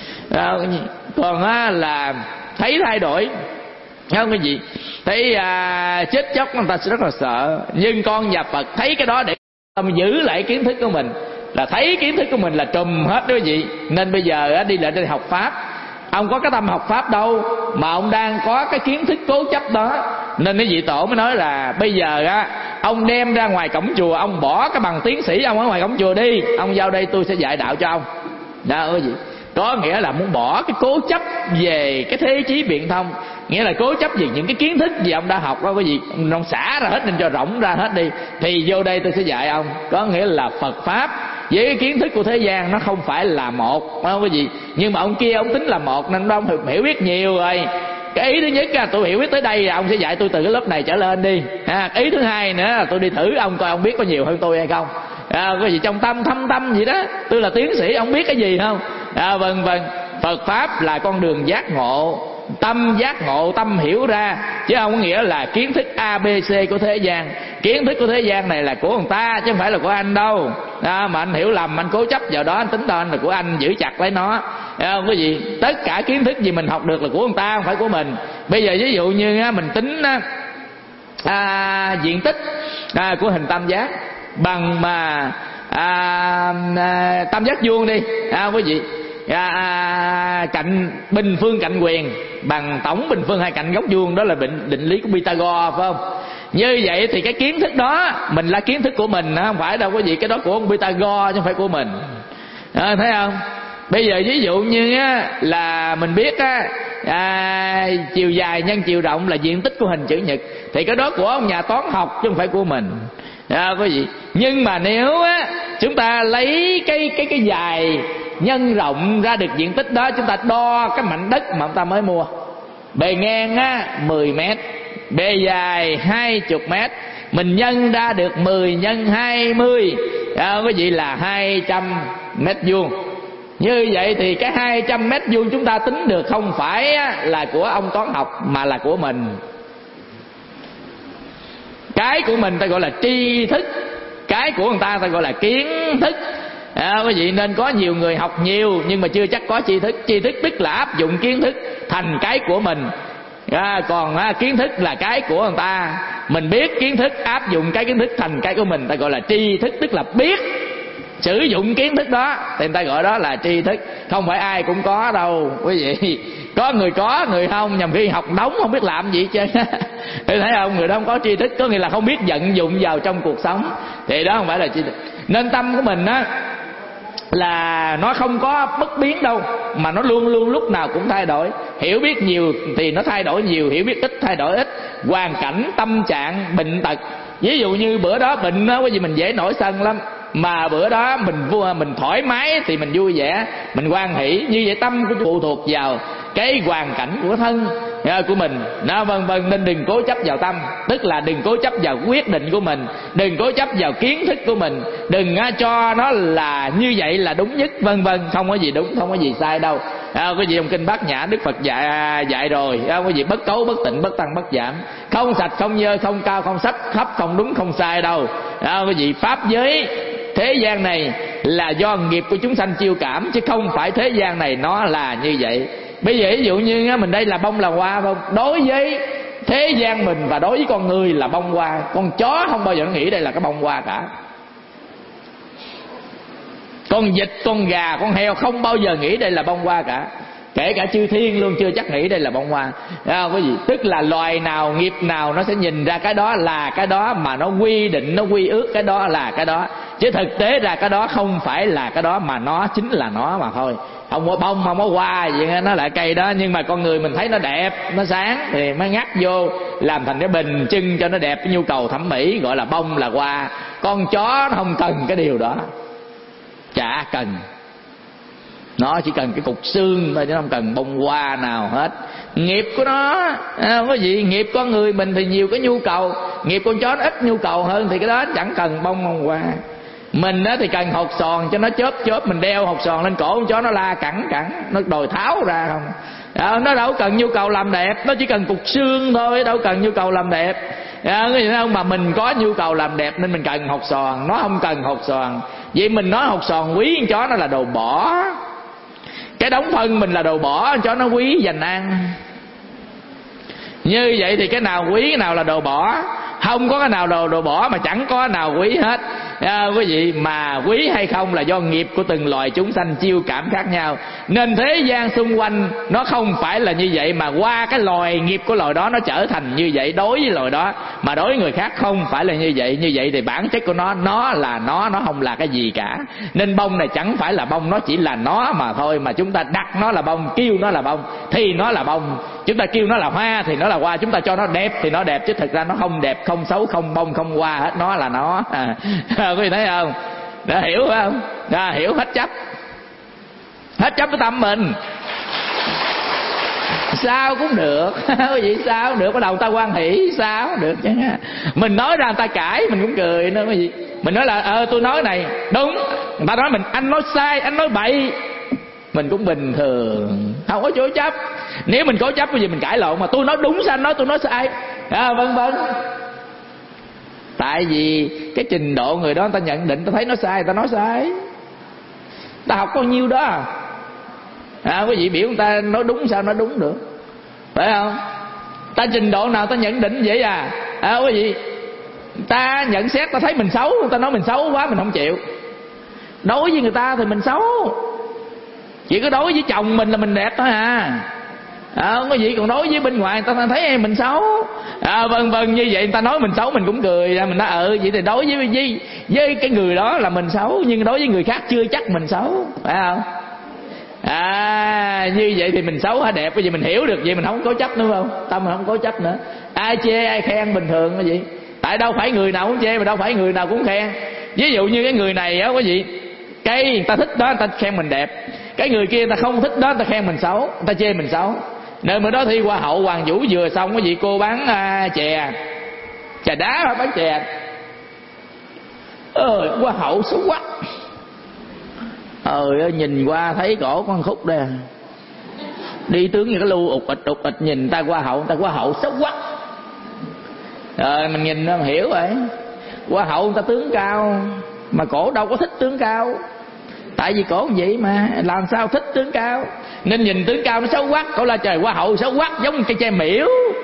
luôn. Còn là thấy thay đổi, không cái gì thấy chết chóc người ta sẽ rất là sợ. Nhưng con nhà Phật thấy cái đó để giữ lại kiến thức của mình, là thấy kiến thức của mình là trùm hết đó quý vị. Nên bây giờ đi lại đây học Pháp, ông có cái tâm học Pháp đâu mà ông đang có cái kiến thức cố chấp đó. Nên cái vị tổ mới nói là bây giờ ông đem ra ngoài cổng chùa, ông bỏ cái bằng tiến sĩ ông ở ngoài cổng chùa đi, ông vào đây tôi sẽ dạy đạo cho ông. Đó quý vị, có nghĩa là muốn bỏ cái cố chấp về cái thế chí biện thông, nghĩa là cố chấp về những cái kiến thức gì ông đã học đó quý vị, ông xả ra hết, nên cho rỗng ra hết đi, thì vô đây tôi sẽ dạy ông. Có nghĩa là Phật Pháp với cái kiến thức của thế gian nó không phải là một đó quý vị. Nhưng mà ông kia ông tính là một, nên ông hiểu biết nhiều rồi. Cái ý thứ nhất là tôi hiểu biết tới đây, ông sẽ dạy tôi từ cái lớp này trở lên đi. Ý thứ hai nữa là tôi đi thử ông coi ông biết có nhiều hơn tôi hay không. Cái gì trong tâm, thâm tâm gì đó, tôi là tiến sĩ, ông biết cái gì không? Vân vân. Phật Pháp là con đường giác ngộ, tâm giác ngộ, tâm hiểu ra, chứ không có nghĩa là kiến thức ABC của thế gian. Kiến thức của thế gian này là của người ta chứ không phải là của anh đâu. Mà anh hiểu lầm, anh cố chấp vào đó, anh tính tên là của anh, giữ chặt lấy nó. Không có gì, tất cả kiến thức gì mình học được là của người ta, không phải của mình. Bây giờ ví dụ như mình tính diện tích của hình tam giác bằng mà tam giác vuông đi, quý vị, cạnh bình phương cạnh quyền bằng tổng bình phương hai cạnh góc vuông, đó là định lý của Pythagore, phải không? Như vậy thì cái kiến thức đó mình là kiến thức của mình, không phải đâu quý vị, cái đó của ông Pythagore chứ không phải của mình. Thấy không? Bây giờ ví dụ như là mình biết chiều dài nhân chiều rộng là diện tích của hình chữ nhật, thì cái đó của ông nhà toán học chứ không phải của mình. Quý vị, nhưng mà nếu chúng ta lấy cái dài nhân rộng ra được diện tích đó, chúng ta đo cái mảnh đất mà chúng ta mới mua, bề ngang 10 mét, bề dài 20 mét, mình nhân ra được 10 nhân 20, quý vị, là 200 mét vuông. Như vậy thì cái 200 mét vuông chúng ta tính được không phải là của ông toán học mà là của mình. Cái của mình ta gọi là tri thức, cái của người ta gọi là kiến thức. Quý vị, nên có nhiều người học nhiều nhưng mà chưa chắc có tri thức. Tri thức tức là áp dụng kiến thức thành cái của mình. Còn kiến thức là cái của người ta, mình biết kiến thức, áp dụng cái kiến thức thành cái của mình, ta gọi là tri thức, tức là biết sử dụng kiến thức đó thì người ta gọi đó là tri thức. Không phải ai cũng có đâu quý vị, có người không, nhằm khi học đóng không biết làm gì chứ. Thấy không, người đó không có tri thức, có nghĩa là không biết vận dụng vào trong cuộc sống, thì đó không phải là tri thức. Nên tâm của mình là nó không có bất biến đâu, mà nó luôn luôn lúc nào cũng thay đổi. Hiểu biết nhiều thì nó thay đổi nhiều, hiểu biết ít thay đổi ít. Hoàn cảnh, tâm trạng, bệnh tật, ví dụ như bữa đó bệnh đó, cái gì mình dễ nổi sân lắm, mà bữa đó mình thoải mái thì mình vui vẻ, mình hoan hỷ. Như vậy tâm của phụ thuộc vào cái hoàn cảnh của thân của mình, vân vân. Nên đừng cố chấp vào tâm, tức là đừng cố chấp vào quyết định của mình, đừng cố chấp vào kiến thức của mình, đừng cho nó là như vậy là đúng nhất, vân vân. Không có gì đúng, không có gì sai đâu. Có gì trong kinh Bát Nhã Đức Phật dạy rồi, có gì bất cấu bất tịnh, bất tăng bất giảm, không sạch không dơ, không cao không thấp, không đúng không sai đâu. Có gì pháp giới thế gian này là do nghiệp của chúng sanh chiêu cảm, chứ không phải thế gian này nó là như vậy. Bây giờ ví dụ như mình đây là bông là hoa không? Đối với thế gian mình và đối với con người là bông hoa. Con chó không bao giờ nó nghĩ đây là cái bông hoa cả. Con vịt, con gà, con heo không bao giờ nghĩ đây là bông hoa cả. Kể cả chư thiên luôn chưa chắc nghĩ đây là bông hoa. Không có gì. Tức là loài nào, nghiệp nào nó sẽ nhìn ra cái đó là cái đó, mà nó quy định, nó quy ước cái đó là cái đó. Chứ thực tế ra cái đó không phải là cái đó, mà nó chính là nó mà thôi. Không có bông, không có hoa gì, nó lại cây đó. Nhưng mà con người mình thấy nó đẹp, nó sáng thì mới ngắt vô làm thành cái bình trưng cho nó đẹp, cái nhu cầu thẩm mỹ, gọi là bông là hoa. Con chó nó không cần cái điều đó, chả cần. Nó chỉ cần cái cục xương thôi, chứ không cần bông hoa nào hết. Nghiệp của nó không có gì. Nghiệp con người mình thì nhiều cái nhu cầu, nghiệp con chó nó ít nhu cầu hơn, thì cái đó chẳng cần bông hoa. Mình đó thì cần hột sòn cho nó chớp, mình đeo hột sòn lên cổ con chó nó la cẳng, nó đòi tháo ra không. Nó đâu cần nhu cầu làm đẹp, nó chỉ cần cục xương thôi, đâu cần nhu cầu làm đẹp. Cái gì không, mà mình có nhu cầu làm đẹp nên mình cần hột sòn, nó không cần hột sòn. Vậy mình nói hột sòn quý, con chó nó là đồ bỏ. Cái đống phân mình là đồ bỏ, con chó nó quý dành ăn. Như vậy thì cái nào quý, cái nào là đồ bỏ? Không có cái nào đồ bỏ, mà chẳng có cái nào quý hết. Quý vị, mà quý hay không là do nghiệp của từng loài chúng sanh chiêu cảm khác nhau. Nên thế gian xung quanh nó không phải là như vậy, mà qua cái loài nghiệp của loài đó nó trở thành như vậy đối với loài đó. Mà đối với người khác không phải là như vậy. Như vậy thì bản chất của nó là nó không là cái gì cả. Nên bông này chẳng phải là bông, nó chỉ là nó mà thôi. Mà chúng ta đặt nó là bông, kêu nó là bông thì nó là bông. Chúng ta kêu nó là hoa thì nó là hoa. Chúng ta cho nó đẹp thì nó đẹp, chứ thực ra nó không đẹp, không xấu, không bông, không hoa hết. Nó là nó. Quý vị thấy không? Đã hiểu phải không? Đã hiểu hết chấp. Hết chấp với tâm mình. Sao cũng được. Quý vị sao cũng được. Bắt đầu người ta hoan hỷ sao cũng được chứ. Mình nói ra người ta cãi mình cũng cười nữa quý vị. Mình nói là tôi nói này đúng, người ta nói mình anh nói sai, anh nói bậy, mình cũng bình thường, không có cố chấp. Nếu mình cố chấp cái gì mình cãi lộn, mà tôi nói đúng sao anh nói tôi nói sai, vân vân. Tại vì cái trình độ người đó người ta nhận định, ta thấy nó sai, người ta nói sai. Ta học bao nhiêu đó quý vị biểu người ta nói đúng sao nói đúng được, phải không? Ta trình độ nào ta nhận định vậy quý vị. Ta nhận xét, ta thấy mình xấu, ta nói mình xấu quá mình không chịu. Đối với người ta thì mình xấu, chỉ có đối với chồng mình là mình đẹp thôi không có gì. Còn đối với bên ngoài người ta thấy mình xấu, vân vân. Như vậy người ta nói mình xấu mình cũng cười, mình nói vậy thì đối với cái người đó là mình xấu, nhưng đối với người khác chưa chắc mình xấu, phải không? Như vậy thì mình xấu hay đẹp cái gì mình hiểu được, vậy mình không cố chấp nữa, không? Tâm mình không cố chấp nữa. Ai chê ai khen bình thường cái gì. Tại đâu phải người nào cũng chê, mà đâu phải người nào cũng khen. Ví dụ như cái người này quý vị, cái người ta thích đó người ta khen mình đẹp, cái người kia người ta không thích đó người ta khen mình xấu, người ta chê mình xấu. Nơi bữa đó thi Hoa hậu Hoàng Vũ vừa xong, cái vị cô bán chè đá, bán chè. Hoa hậu xấu quá. Nhìn qua thấy cổ con khúc đây, đi tướng như cái lu ụt ịch nhìn ta Hoa hậu xấu quá. Mình nhìn mình hiểu rồi. Hoa hậu người ta tướng cao, mà cổ đâu có thích tướng cao. Tại vì cổ vậy mà làm sao thích tướng cao, nên nhìn tướng cao nó xấu quắc. Cổ la trời Hoa hậu xấu quắc giống cây tre miễu,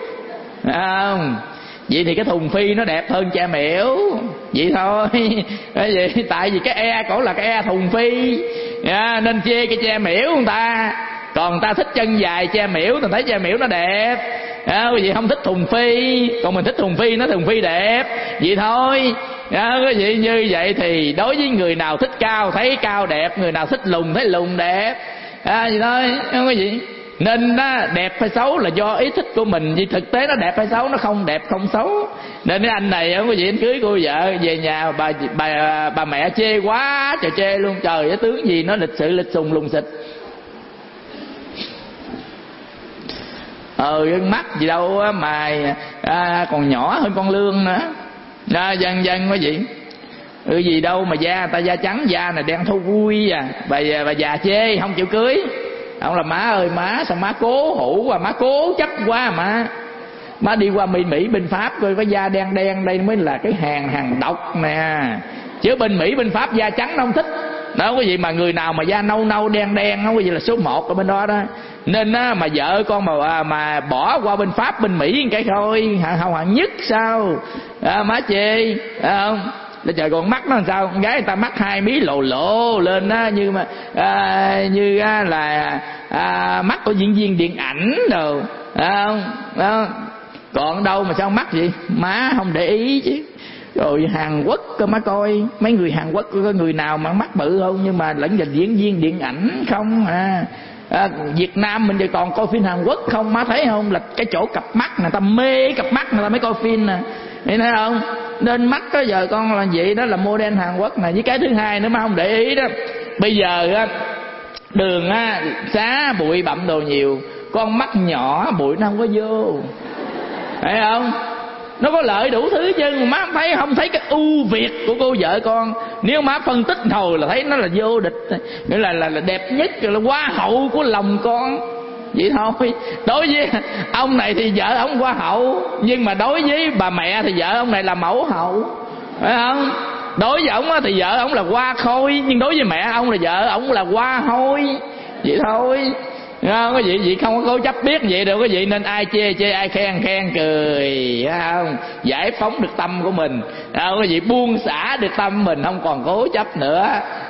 vậy thì cái thùng phi nó đẹp hơn tre miễu, vậy thôi. Vậy tại vì cái cổ là cái thùng phi, nên chê cái tre miễu người ta. Còn người ta thích chân dài tre miễu, người thấy tre miễu nó đẹp, quý vị không thích thùng phi. Còn mình thích thùng phi, nó thùng phi đẹp, vậy thôi. Quý vị, như vậy thì đối với người nào thích cao thấy cao đẹp, người nào thích lùn thấy lùn đẹp, vậy thôi, quý vị. Nên đẹp hay xấu là do ý thích của mình, vì thực tế nó đẹp hay xấu nó không đẹp không xấu. Nên cái anh này quý vị, anh cưới cô vợ về nhà bà mẹ chê quá trời, chê luôn. Trời ơi, tướng gì nó lịch sự lịch sùng lùng xịt. Mắt gì đâu mà còn nhỏ hơn con lương nữa. Dân quý vị, gì đâu mà da ta da trắng, da này đen thô vui à. Bà già chê không chịu cưới. Ông là má ơi má, sao má cố hữu má cố chấp quá má đi qua Mỹ bên Pháp coi cái da đen đây mới là cái hàng độc nè, chứ bên Mỹ bên Pháp da trắng nó không thích đó quý vị. Mà người nào mà da nâu đen đó quý vị là số 1 ở bên đó đó. Nên mà vợ con mà bỏ qua bên Pháp bên Mỹ cái thôi hạng nhất sao má chê không. Để trời, còn mắt nó làm sao? Con gái người ta mắt 2 mí lộ lên á, như là mắt của diễn viên điện ảnh đồ, không? Đó. Còn đâu mà sao mắt gì? Má không để ý chứ. Rồi Hàn Quốc cơ má coi, mấy người Hàn Quốc có người nào mà mắt bự không, nhưng mà lẫn là diễn viên điện ảnh không Việt Nam mình thì còn coi phim Hàn Quốc không, má thấy không? Là cái chỗ cặp mắt, người ta mê cặp mắt người ta mới coi phim nè, thấy không? Nên mắt đó giờ con là vậy đó, là model Hàn Quốc này. Với cái thứ hai nữa mà không để ý đó, bây giờ đường xá bụi bặm đồ nhiều, con mắt nhỏ bụi nó không có vô, thấy không? Nó có lợi đủ thứ chứ mà má không thấy cái ưu việt của cô vợ con. Nếu má phân tích hồi là thấy nó là vô địch, nghĩa là đẹp nhất, là hoa hậu của lòng con, vậy thôi. Đối với ông này thì vợ ông hoa hậu, nhưng mà đối với bà mẹ thì vợ ông này là mẫu hậu, phải không? Đối với ông thì vợ ông là hoa khôi, nhưng đối với mẹ ông là vợ ông là hoa hôi, vậy thôi. Không, cái gì không có cố chấp biết vậy được, cái gì nên ai chê ai khen cười, không? Giải phóng được tâm của mình, không? Cái gì buông xả được tâm mình, không còn cố chấp nữa.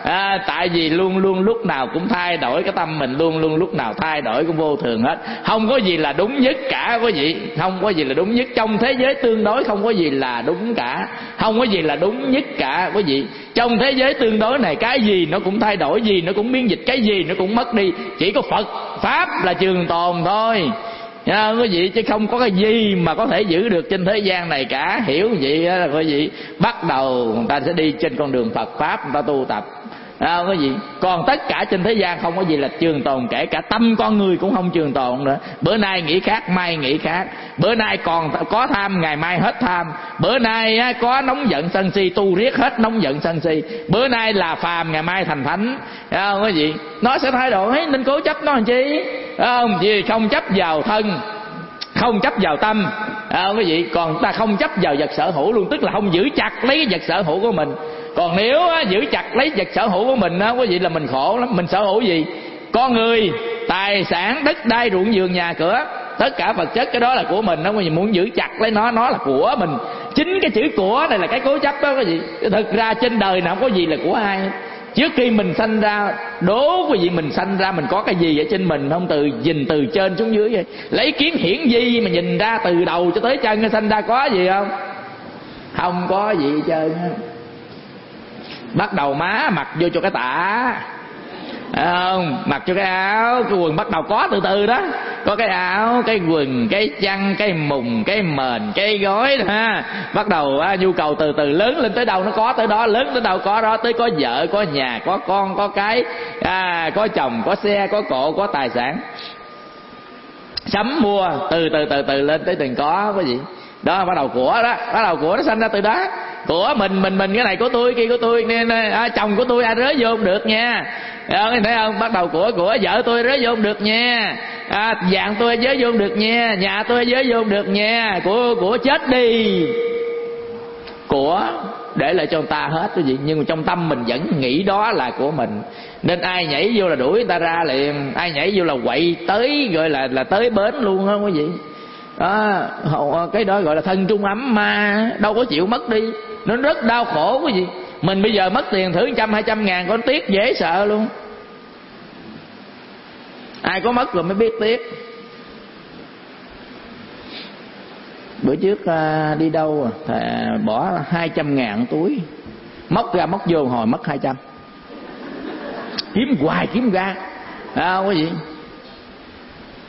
Tại vì luôn lúc nào cũng thay đổi cái tâm mình, luôn lúc nào thay đổi cũng vô thường hết. Không có gì là đúng nhất cả quý vị, không có gì là đúng nhất trong thế giới tương đối, không có gì là đúng cả, không có gì là đúng nhất cả quý vị. Trong thế giới tương đối này cái gì nó cũng thay đổi, gì nó cũng biến dịch, cái gì nó cũng mất đi, chỉ có Phật Pháp là trường tồn thôi, quý vị, chứ không có cái gì mà có thể giữ được trên thế gian này cả. Hiểu vậy đó là quý vị, bắt đầu người ta sẽ đi trên con đường Phật Pháp, người ta tu tập. Quý vị, còn tất cả trên thế gian không có gì là trường tồn, kể cả tâm con người cũng không trường tồn nữa. Bữa nay nghĩ khác, mai nghĩ khác. Bữa nay còn có tham, ngày mai hết tham. Bữa nay có nóng giận sân si, tu riết hết nóng giận sân si. Bữa nay là phàm, ngày mai thành thánh. Quý vị, nó sẽ thay đổi, nên cố chấp nó làm chi? Không, vì không chấp vào thân, không chấp vào tâm, quý vị. Còn ta không chấp vào vật sở hữu luôn, tức là không giữ chặt lấy cái vật sở hữu của mình. Còn nếu giữ chặt lấy vật sở hữu của mình quý vị, là mình khổ lắm. Mình sở hữu gì? Con người, tài sản, đất đai, ruộng vườn, nhà cửa, tất cả vật chất, cái đó là của mình đó. Quý vị muốn giữ chặt lấy nó là của mình. Chính cái chữ của này là cái cố chấp đó quý vị. Thực ra trên đời nào không có gì là của ai. Trước khi mình sanh ra, đố quý vị, mình sanh ra mình có cái gì ở trên mình không? Nhìn từ trên xuống dưới vậy, lấy kiến hiển vi mà nhìn ra từ đầu cho tới chân, sanh ra có gì không? Không có gì hết trơn. Bắt đầu má mặc vô cho cái tả, không? Mặc cho cái áo, cái quần bắt đầu có từ từ đó. Có cái áo, cái quần, cái chăn, cái mùng, cái mền, cái gối ha. Bắt đầu nhu cầu từ từ lớn lên tới đâu nó có tới đó, lớn tới đâu có đó. Tới có vợ, có nhà, có con, có cái, có chồng, có xe, có cộ, có tài sản. Sắm mua từ từ lên tới từng có cái gì đó. Bắt đầu của đó, bắt đầu của nó sanh ra từ đó. Của mình cái này của tôi, kia của tôi, nên chồng của tôi ai rớ vô không được nha, thấy không? Bắt đầu của vợ tôi rớ vô không được nha, vàng tôi rớ vô không được nha, nhà tôi rớ vô không được nha. Của chết đi, của để lại cho người ta hết cái gì, nhưng mà trong tâm mình vẫn nghĩ đó là của mình. Nên ai nhảy vô là đuổi người ta ra liền, ai nhảy vô là quậy tới, gọi là tới bến luôn á quý vị. Cái đó gọi là thân trung ấm ma, đâu có chịu mất đi, nó rất đau khổ quý vị. Mình bây giờ mất tiền thử 100-200 ngàn có tiếc dễ sợ luôn. Ai có mất rồi mới biết tiếc. Bữa trước đi đâu bỏ 200 ngàn túi, móc ra móc vô hồi mất 200, kiếm hoài kiếm ra, quý vị.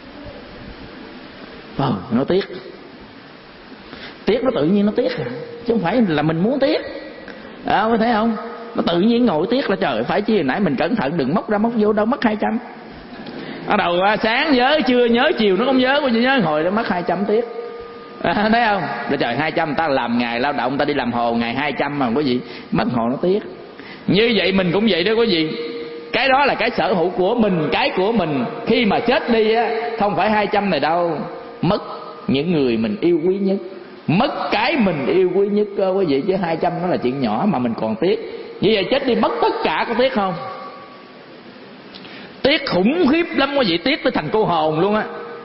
Nó tiếc. Tiếc nó tự nhiên nó tiếc, chứ không phải là mình muốn tiếc. Có thấy không? Nó tự nhiên ngồi tiếc là trời phải chi hồi nãy mình cẩn thận đừng móc ra móc vô, đâu mất 200. Bắt đầu sáng nhớ, trưa nhớ, chiều nó không nhớ, có gì nhớ, ngồi nó mất 200 tiếc. Thấy không? Rồi trời 200 người ta làm ngày lao động, người ta đi làm hồ ngày 200 mà có gì mất hồ nó tiếc. Như vậy mình cũng vậy đó, có gì. Cái đó là cái sở hữu của mình, cái của mình. Khi mà chết đi á, không phải 200 này đâu, mất những người mình yêu quý nhất, mất cái mình yêu quý nhất cơ quý vị. Chứ 200 nó là chuyện nhỏ mà mình còn tiếc. Như vậy chết đi mất tất cả có tiếc không? Tiếc khủng khiếp lắm quý vị, tiếc tới thành cô hồn luôn á.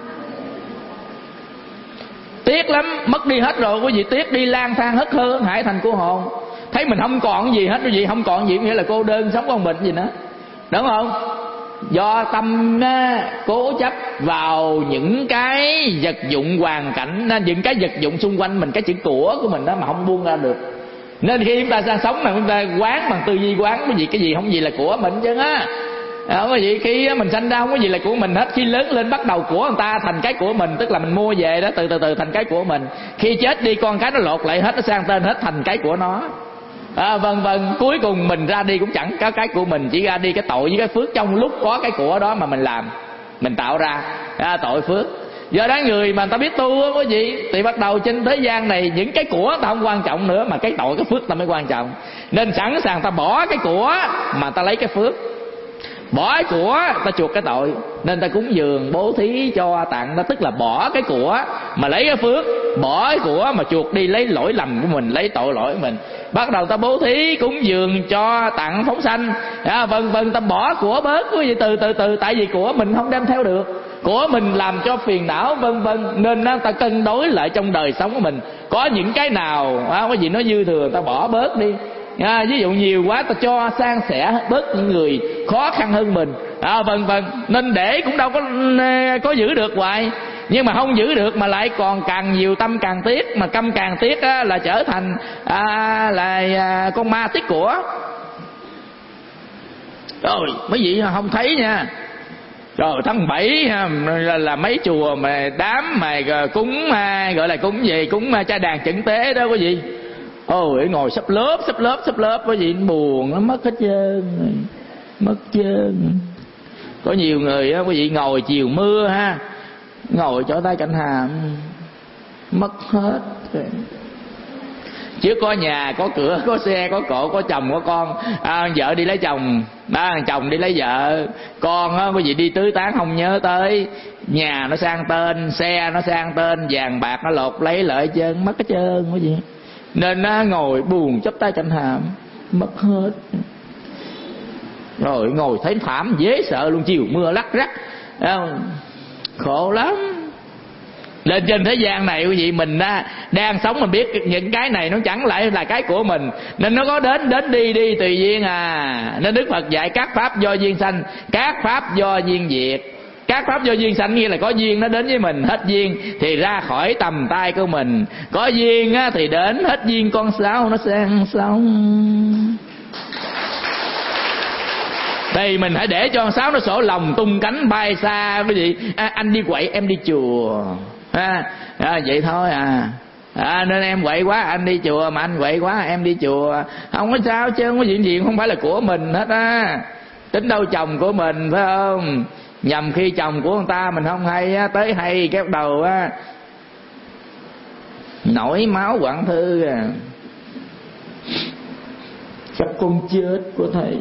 Tiếc lắm, mất đi hết rồi quý vị, tiếc đi lang thang hất hơ hại thành cô hồn. Thấy mình không còn gì hết quý vị, không còn gì nghĩa là cô đơn sống con mình gì nữa, đúng không? Do tâm cố chấp vào những cái vật dụng hoàn cảnh, những cái vật dụng xung quanh mình, cái chữ của mình đó mà không buông ra được. Nên khi chúng ta sang sống mà chúng ta quán bằng tư duy quán cái gì không gì là của mình chứ á. Không có gì, khi mình sanh ra không có gì là của mình hết. Khi lớn lên bắt đầu của người ta thành cái của mình, tức là mình mua về đó, từ từ thành cái của mình. Khi chết đi con cái nó lột lại hết, nó sang tên hết thành cái của nó. Vân vân, cuối cùng mình ra đi cũng chẳng có cái của mình, chỉ ra đi cái tội với cái phước trong lúc có cái của đó mà mình làm, mình tạo ra tội phước. Do đó người mà người ta biết tu á quý vị, thì bắt đầu trên thế gian này những cái của ta không quan trọng nữa, mà cái tội cái phước ta mới quan trọng. Nên sẵn sàng ta bỏ cái của mà ta lấy cái phước, bỏ cái của ta chuộc cái tội. Nên ta cúng dường bố thí cho tặng đó, tức là bỏ cái của mà lấy cái phước, bỏ cái của mà chuộc đi lấy lỗi lầm của mình, lấy tội lỗi của mình. Bắt đầu ta bố thí cúng dường cho tặng phóng sanh, vân vân, ta bỏ của bớt quý vị, từ tại vì của mình không đem theo được, của mình làm cho phiền não vân vân. Nên ta cân đối lại trong đời sống của mình, có những cái nào có gì nó dư thừa ta bỏ bớt đi. Ví dụ nhiều quá ta cho san sẻ bớt những người khó khăn hơn mình, vân vân. Nên để cũng đâu có giữ được hoài, nhưng mà không giữ được mà lại còn càng nhiều tâm càng tiếc, mà tâm càng tiếc là trở thành con ma tiếc của. Rồi mấy vị không thấy nha. Rồi tháng 7 là mấy chùa mà đám mà cúng, gọi là cúng gì, cúng cha đàn chẩn tế đó quý vị. Ôi ngồi sắp lớp quý vị, buồn nó mất hết trơn, mất trơn. Có nhiều người quý vị ngồi chiều mưa ha, ngồi chỗ tay cạnh hàm, mất hết. Chứ có nhà, có cửa, có xe, có cộ, có chồng, có con. Vợ đi lấy chồng, chồng đi lấy vợ, con quý vị đi tứ tán không nhớ tới. Nhà nó sang tên, xe nó sang tên, vàng bạc nó lột lấy lợi trơn, mất hết trơn quý vị. Nên ngồi buồn chắp tay cạnh hàm, mất hết. Rồi ngồi thấy thảm dễ sợ luôn, chiều mưa lắc rắc, khổ lắm. Lên trên thế gian này quý vị, mình đang sống mình biết những cái này nó chẳng lại là cái của mình, nên nó có đến đi tùy duyên Nên Đức Phật dạy các pháp do duyên sanh, các pháp do duyên diệt. Các pháp do duyên sanh nghĩa là có duyên nó đến với mình, hết duyên thì ra khỏi tầm tay của mình. Có duyên thì đến, hết duyên con sao nó sang sống. Đây mình hãy để cho con sáo nó sổ lòng tung cánh bay xa quý vị. Anh đi quậy em đi chùa, vậy thôi nên em quậy quá anh đi chùa, mà anh quậy quá em đi chùa. Không có sao chứ, không có chuyện gì không phải là của mình hết Tính đâu chồng của mình phải không? Nhầm khi chồng của người ta mình không hay tới hay cái bắt đầu nổi máu quặn thư chắc con chết của thầy.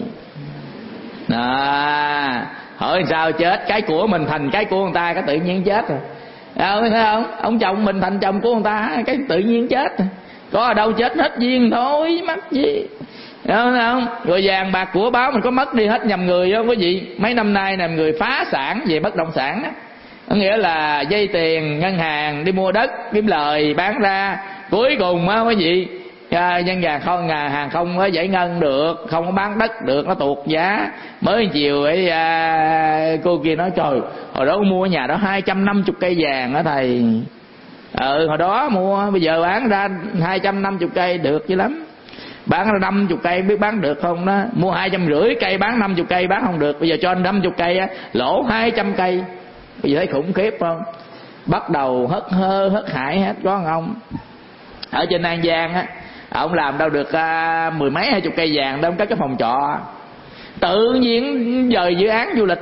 Hỏi sao chết? Cái của mình thành cái của người ta, cái tự nhiên chết rồi. Thấy không? Ông chồng mình thành chồng của người ta, cái tự nhiên chết. Có ở đâu chết hết duyên thôi, mắc gì. Đúng không? Rồi vàng bạc của báo mình có mất đi hết nhầm người không quý vị? Mấy năm nay là người phá sản về bất động sản á, có nghĩa là dây tiền ngân hàng đi mua đất kiếm lời bán ra, cuối cùng á quý vị nhân hàng không có giải ngân được, không có bán đất được, nó tuột giá. Mới chiều ấy cô kia nói trời, hồi đó mua nhà đó 250 cây vàng đó thầy. Hồi đó mua, bây giờ bán ra 250 cây được chứ lắm. Bán ra 50 cây biết bán được không đó. Mua 250 cây bán 50 cây bán không được. Bây giờ cho 50 cây lỗ 200 cây. Bây giờ thấy khủng khiếp không? bắt đầu hớt hơ hớt hải hết. Có ông ở trên An Giang á, ông làm đâu được 10 mấy 20 cây vàng đâu, có cái phòng trọ. Tự nhiên dời dự án du lịch,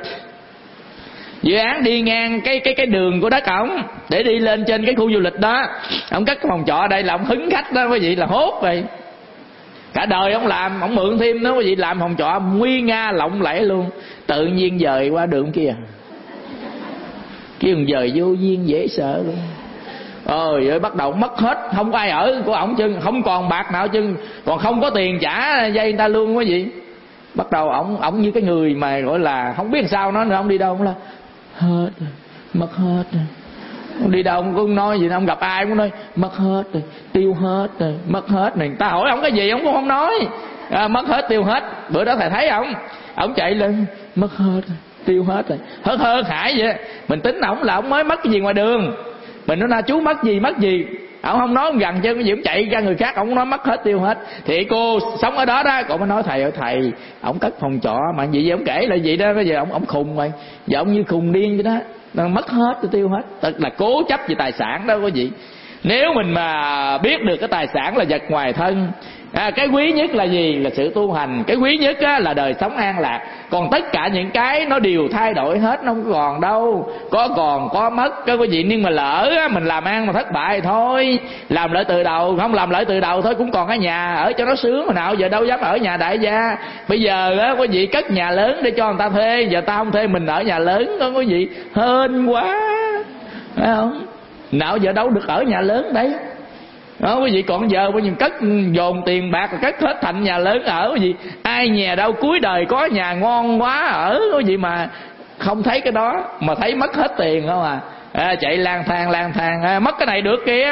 dự án đi ngang cái đường của đất ổng để đi lên trên cái khu du lịch đó, ông cất cái phòng trọ ở đây là ông hứng khách đó quý vị, là hốt vậy. Cả đời ông làm, ông mượn thêm đó quý vị, làm phòng trọ nguy nga lộng lẫy luôn. Tự nhiên dời qua đường kia, cái đường dời vô duyên dễ sợ luôn. Ơi bắt đầu mất hết, không có ai ở của ổng chân, không còn bạc nào chân, còn không có tiền trả dây người ta luôn quý vị. Bắt đầu ổng như cái người mà gọi là không biết sao nó nữa, ông đi đâu cũng là hết rồi, mất hết rồi. Ông đi đâu ông cũng nói gì, ông gặp ai cũng nói mất hết rồi, tiêu hết rồi, mất hết rồi. Người ta hỏi ông cái gì ông cũng không nói, mất hết tiêu hết. Bữa đó thầy thấy ổng chạy lên mất hết rồi, tiêu hết rồi, hớt hơ hải vậy. Mình tính ổng là ổng mới mất cái gì ngoài đường, mình nói chú mất gì, ổng không nói, ông gần chứ cái gì ổng chạy ra người khác, ổng nói mất hết tiêu hết. Thì cô sống ở đó đó, cô mới nói thầy ơi thầy, ổng cất phòng trọ mà vậy ổng kể là vậy đó, bây giờ ổng khùng rồi, giờ ổng như khùng điên vậy đó, nó mất hết tiêu hết, tức là cố chấp về tài sản đó quý vị. Nếu mình mà biết được cái tài sản là vật ngoài thân, cái quý nhất là gì? Là sự tu hành. Cái quý nhất là đời sống an lạc. Còn tất cả những cái nó đều thay đổi hết, nó không còn đâu. Có còn có mất cái quý vị. Nhưng mà lỡ mình làm ăn mà thất bại thôi, làm lại từ đầu. Không làm lại từ đầu thôi cũng còn cái nhà ở cho nó sướng mà nào. Giờ đâu dám ở nhà đại gia. Bây giờ quý vị cất nhà lớn để cho người ta thuê, giờ ta không thuê mình ở nhà lớn đó quý vị, hên quá, phải không? Nào giờ đâu được ở nhà lớn đấy đó quý vị. Còn giờ bây giờ cất dồn tiền bạc rồi cất hết thành nhà lớn ở quý vị. Ai nhà đâu cuối đời có nhà ngon quá ở quý vị mà không thấy cái đó, mà thấy mất hết tiền không chạy lang thang, mất cái này được kia,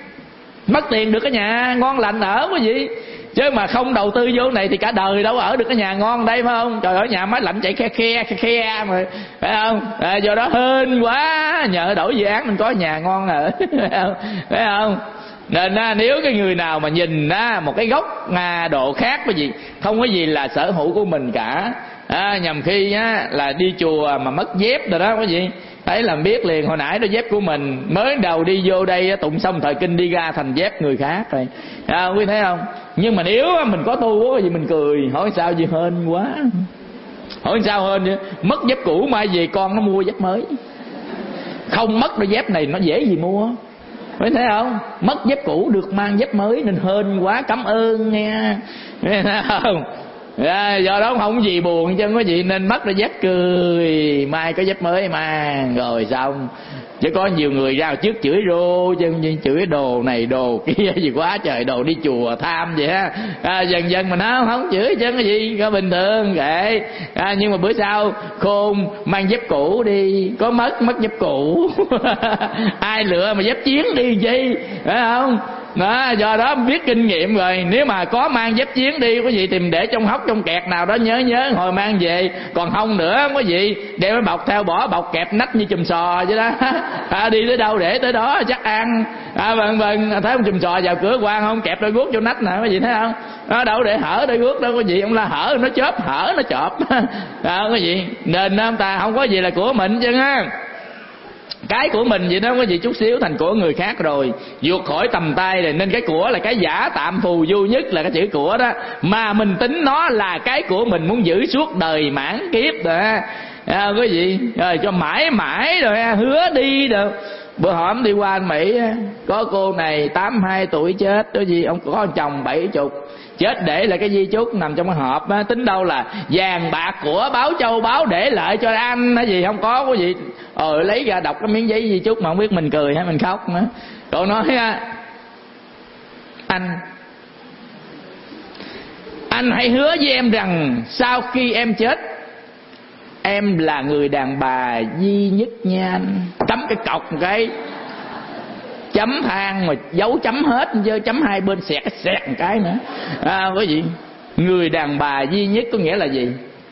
mất tiền được cái nhà ngon lành ở quý vị. Chứ mà không đầu tư vô này thì cả đời đâu ở được cái nhà ngon đây, phải không? Trời ơi, nhà máy lạnh chạy khe mà, phải không? Do đó hên quá, nhờ đổi dự án mình có nhà ngon ở, phải không? Nên nếu cái người nào mà nhìn một cái góc độ khác cái gì, không có gì là sở hữu của mình cả, nhầm khi là đi chùa mà mất dép rồi đó quý vị, thấy là biết liền. Hồi nãy đó dép của mình mới đầu đi vô đây tụng xong thời kinh đi ra thành dép người khác rồi, quý thấy không? Nhưng mà nếu mình có tu quá gì mình cười, hỏi sao gì hên quá, hỏi sao hên vậy? Mất dép cũ mai về con nó mua dép mới, không mất đôi dép này nó dễ gì mua, phải thấy không? Mất dép cũ được mang dép mới nên hên quá, cảm ơn nghe, thấy không? Do đó không gì buồn chứ có gì, nên mất đôi dép cười, mai có dép mới mang rồi xong. Chứ có nhiều người ra trước chửi rô chứ, chửi đồ này đồ kia gì quá trời, đồ đi chùa tham vậy á. Dần dần mình không chửi chứ cái gì, có bình thường kệ. Nhưng mà bữa sau khôn mang dép cũ đi, có mất dép cũ ai lựa mà dép chiến đi chi, phải không? Đó, do đó biết kinh nghiệm rồi. Nếu mà có mang dép chiến đi quý vị, tìm để trong hốc trong kẹt nào đó nhớ hồi mang về. Còn không nữa quý vị đem cái bọc theo, bỏ bọc kẹp nách như chùm sò vậy đó đi tới đâu để tới đó chắc ăn. Vâng thấy ông chùm sò vào cửa quan không, kẹp đôi guốc vô nách nè quý vị thấy không? Đó, đâu để hở đôi guốc đâu quý vị, ông la hở nó chớp, hở nó chọp quý vị. Nên ông ta không có gì là của mình chứ ha. Cái của mình vậy đó quý vị, chút xíu thành của người khác rồi, vượt khỏi tầm tay rồi. Nên cái của là cái giả tạm phù du nhất là cái chữ của đó, mà mình tính nó là cái của mình muốn giữ suốt đời mãn kiếp rồi quý vị, rồi cho mãi mãi rồi hứa đi rồi. Bữa hổm đi qua anh Mỹ, có cô này 82 tuổi chết đó gì, ông có chồng 70, chết để lại cái di chúc nằm trong cái hộp á, tính đâu là vàng bạc của báo châu báu để lại cho anh hay gì, không có quý vị. Lấy ra đọc cái miếng giấy di chúc mà không biết mình cười hay mình khóc nữa. Cậu nói anh hãy hứa với em rằng sau khi em chết, em là người đàn bà duy nhất nha anh. Cắm cái cọc một cái chấm than mà dấu chấm hết chứ, chấm hai bên xẹt một cái nữa quý vị. Người đàn bà duy nhất có nghĩa là gì?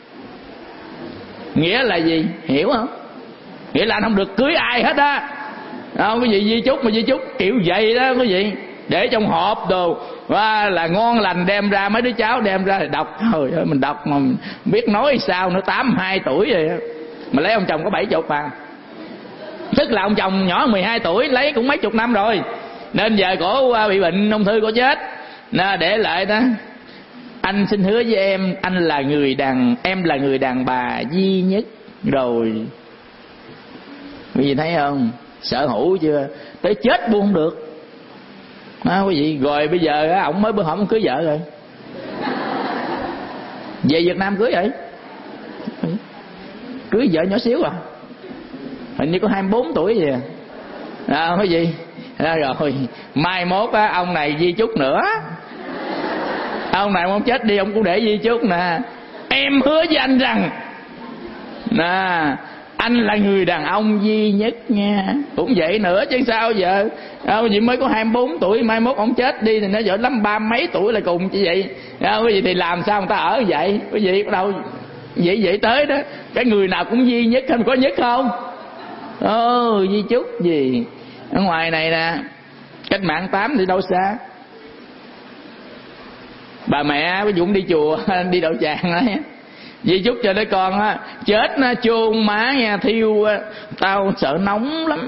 Nghĩa là gì? Hiểu không? Nghĩa là anh không được cưới ai hết á. Quý vị, di chúc mà di chúc kiểu vậy đó quý vị, để trong hộp đồ và là ngon lành, đem ra mấy đứa cháu đem ra đọc. Trời ơi, mình đọc mà mình biết nói sao nữa, 82 tuổi rồi mà lấy ông chồng có 70 mà. Tức là ông chồng nhỏ 12 tuổi lấy cũng mấy chục năm rồi, nên giờ cổ bị bệnh ung thư, cổ chết, để lại đó: anh xin hứa với em, em là người đàn bà duy nhất rồi. Quý vị thấy không? Sở hữu chưa? Tới chết buông không được. Quý vị, rồi bây giờ ổng mới bữa hổm cưới vợ rồi, về Việt Nam cưới vậy, cưới vợ nhỏ xíu hình như có 24 tuổi gì quý vị. Rồi mai mốt ông này di chúc nữa, ông này ông chết đi ông cũng để di chúc nè: em hứa với anh rằng anh là người đàn ông duy nhất nha. Cũng vậy nữa chứ sao giờ. Vì mới có 24 tuổi, mai mốt ông chết đi thì nó giỏi lắm 30 mấy tuổi là cùng như vậy. Quý vị, thì làm sao người ta ở vậy? Quý vị bắt đầu vậy tới đó. Cái người nào cũng duy nhất, không có nhất không? Di chúc gì. Ở ngoài này nè, cách mạng 8 thì đâu xa. Bà mẹ ví dụ đi chùa đi đậu tràng ấy, di chúc cho đứa con chết chôn má nha, thiêu tao sợ nóng lắm.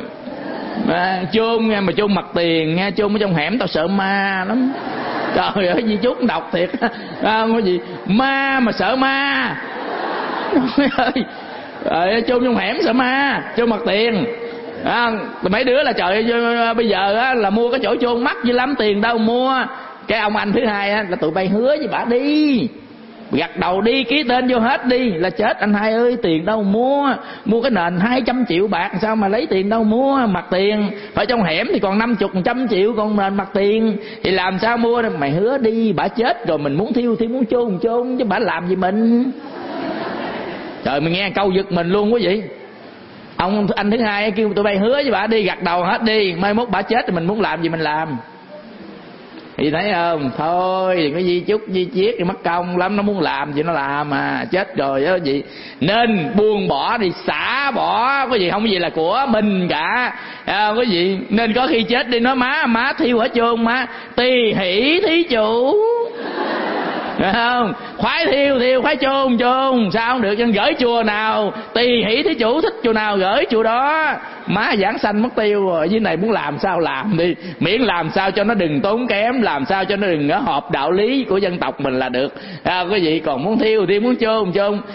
Chôn nha, mà chôn mặt tiền nha, chôn ở trong hẻm tao sợ ma lắm. Trời ơi, di chúc đọc thiệt. Có gì ma mà sợ ma. Trời ơi, chôn trong hẻm sợ ma, chôn mặt tiền. Mấy đứa là trời ơi, bây giờ là mua cái chỗ chôn mắc dữ lắm, tiền đâu mua. Cái ông anh thứ hai là tụi bay hứa với bà đi, gật đầu đi, ký tên vô hết đi. Là chết anh hai ơi, tiền đâu mua cái nền 200 triệu bạc sao mà lấy tiền đâu mua. Mặt tiền phải trong hẻm thì còn 50 100 triệu, còn nền mặt tiền thì làm sao mua. Mày hứa đi, bà chết rồi mình muốn thiêu thì muốn chôn chứ bà làm gì mình. Trời, mình nghe câu giật mình luôn quý vị. Ông anh thứ hai kêu tụi bay hứa với bà đi, gật đầu hết đi, mai mốt bà chết thì mình muốn làm gì mình làm. Thì thấy không? Thôi đừng có di chúc di chiết thì mất công lắm, nó muốn làm gì nó làm mà. Chết rồi đó gì. Nên buông bỏ đi, xả bỏ, có gì không có gì là của mình cả. Có gì nên có khi chết đi nói má thiêu ở chôn má, tỳ hỷ thí chủ. Được không? Khoái thiêu khoái chôn sao không được. Chứ gửi chùa nào tỳ hỷ thí chủ, thích chùa nào gửi chùa đó. Má giảng sanh mất tiêu rồi, dưới này muốn làm sao làm đi, miễn làm sao cho nó đừng tốn kém, làm sao cho nó đừng có hợp đạo lý của dân tộc mình là được. Quý vị còn muốn thiêu muốn chôn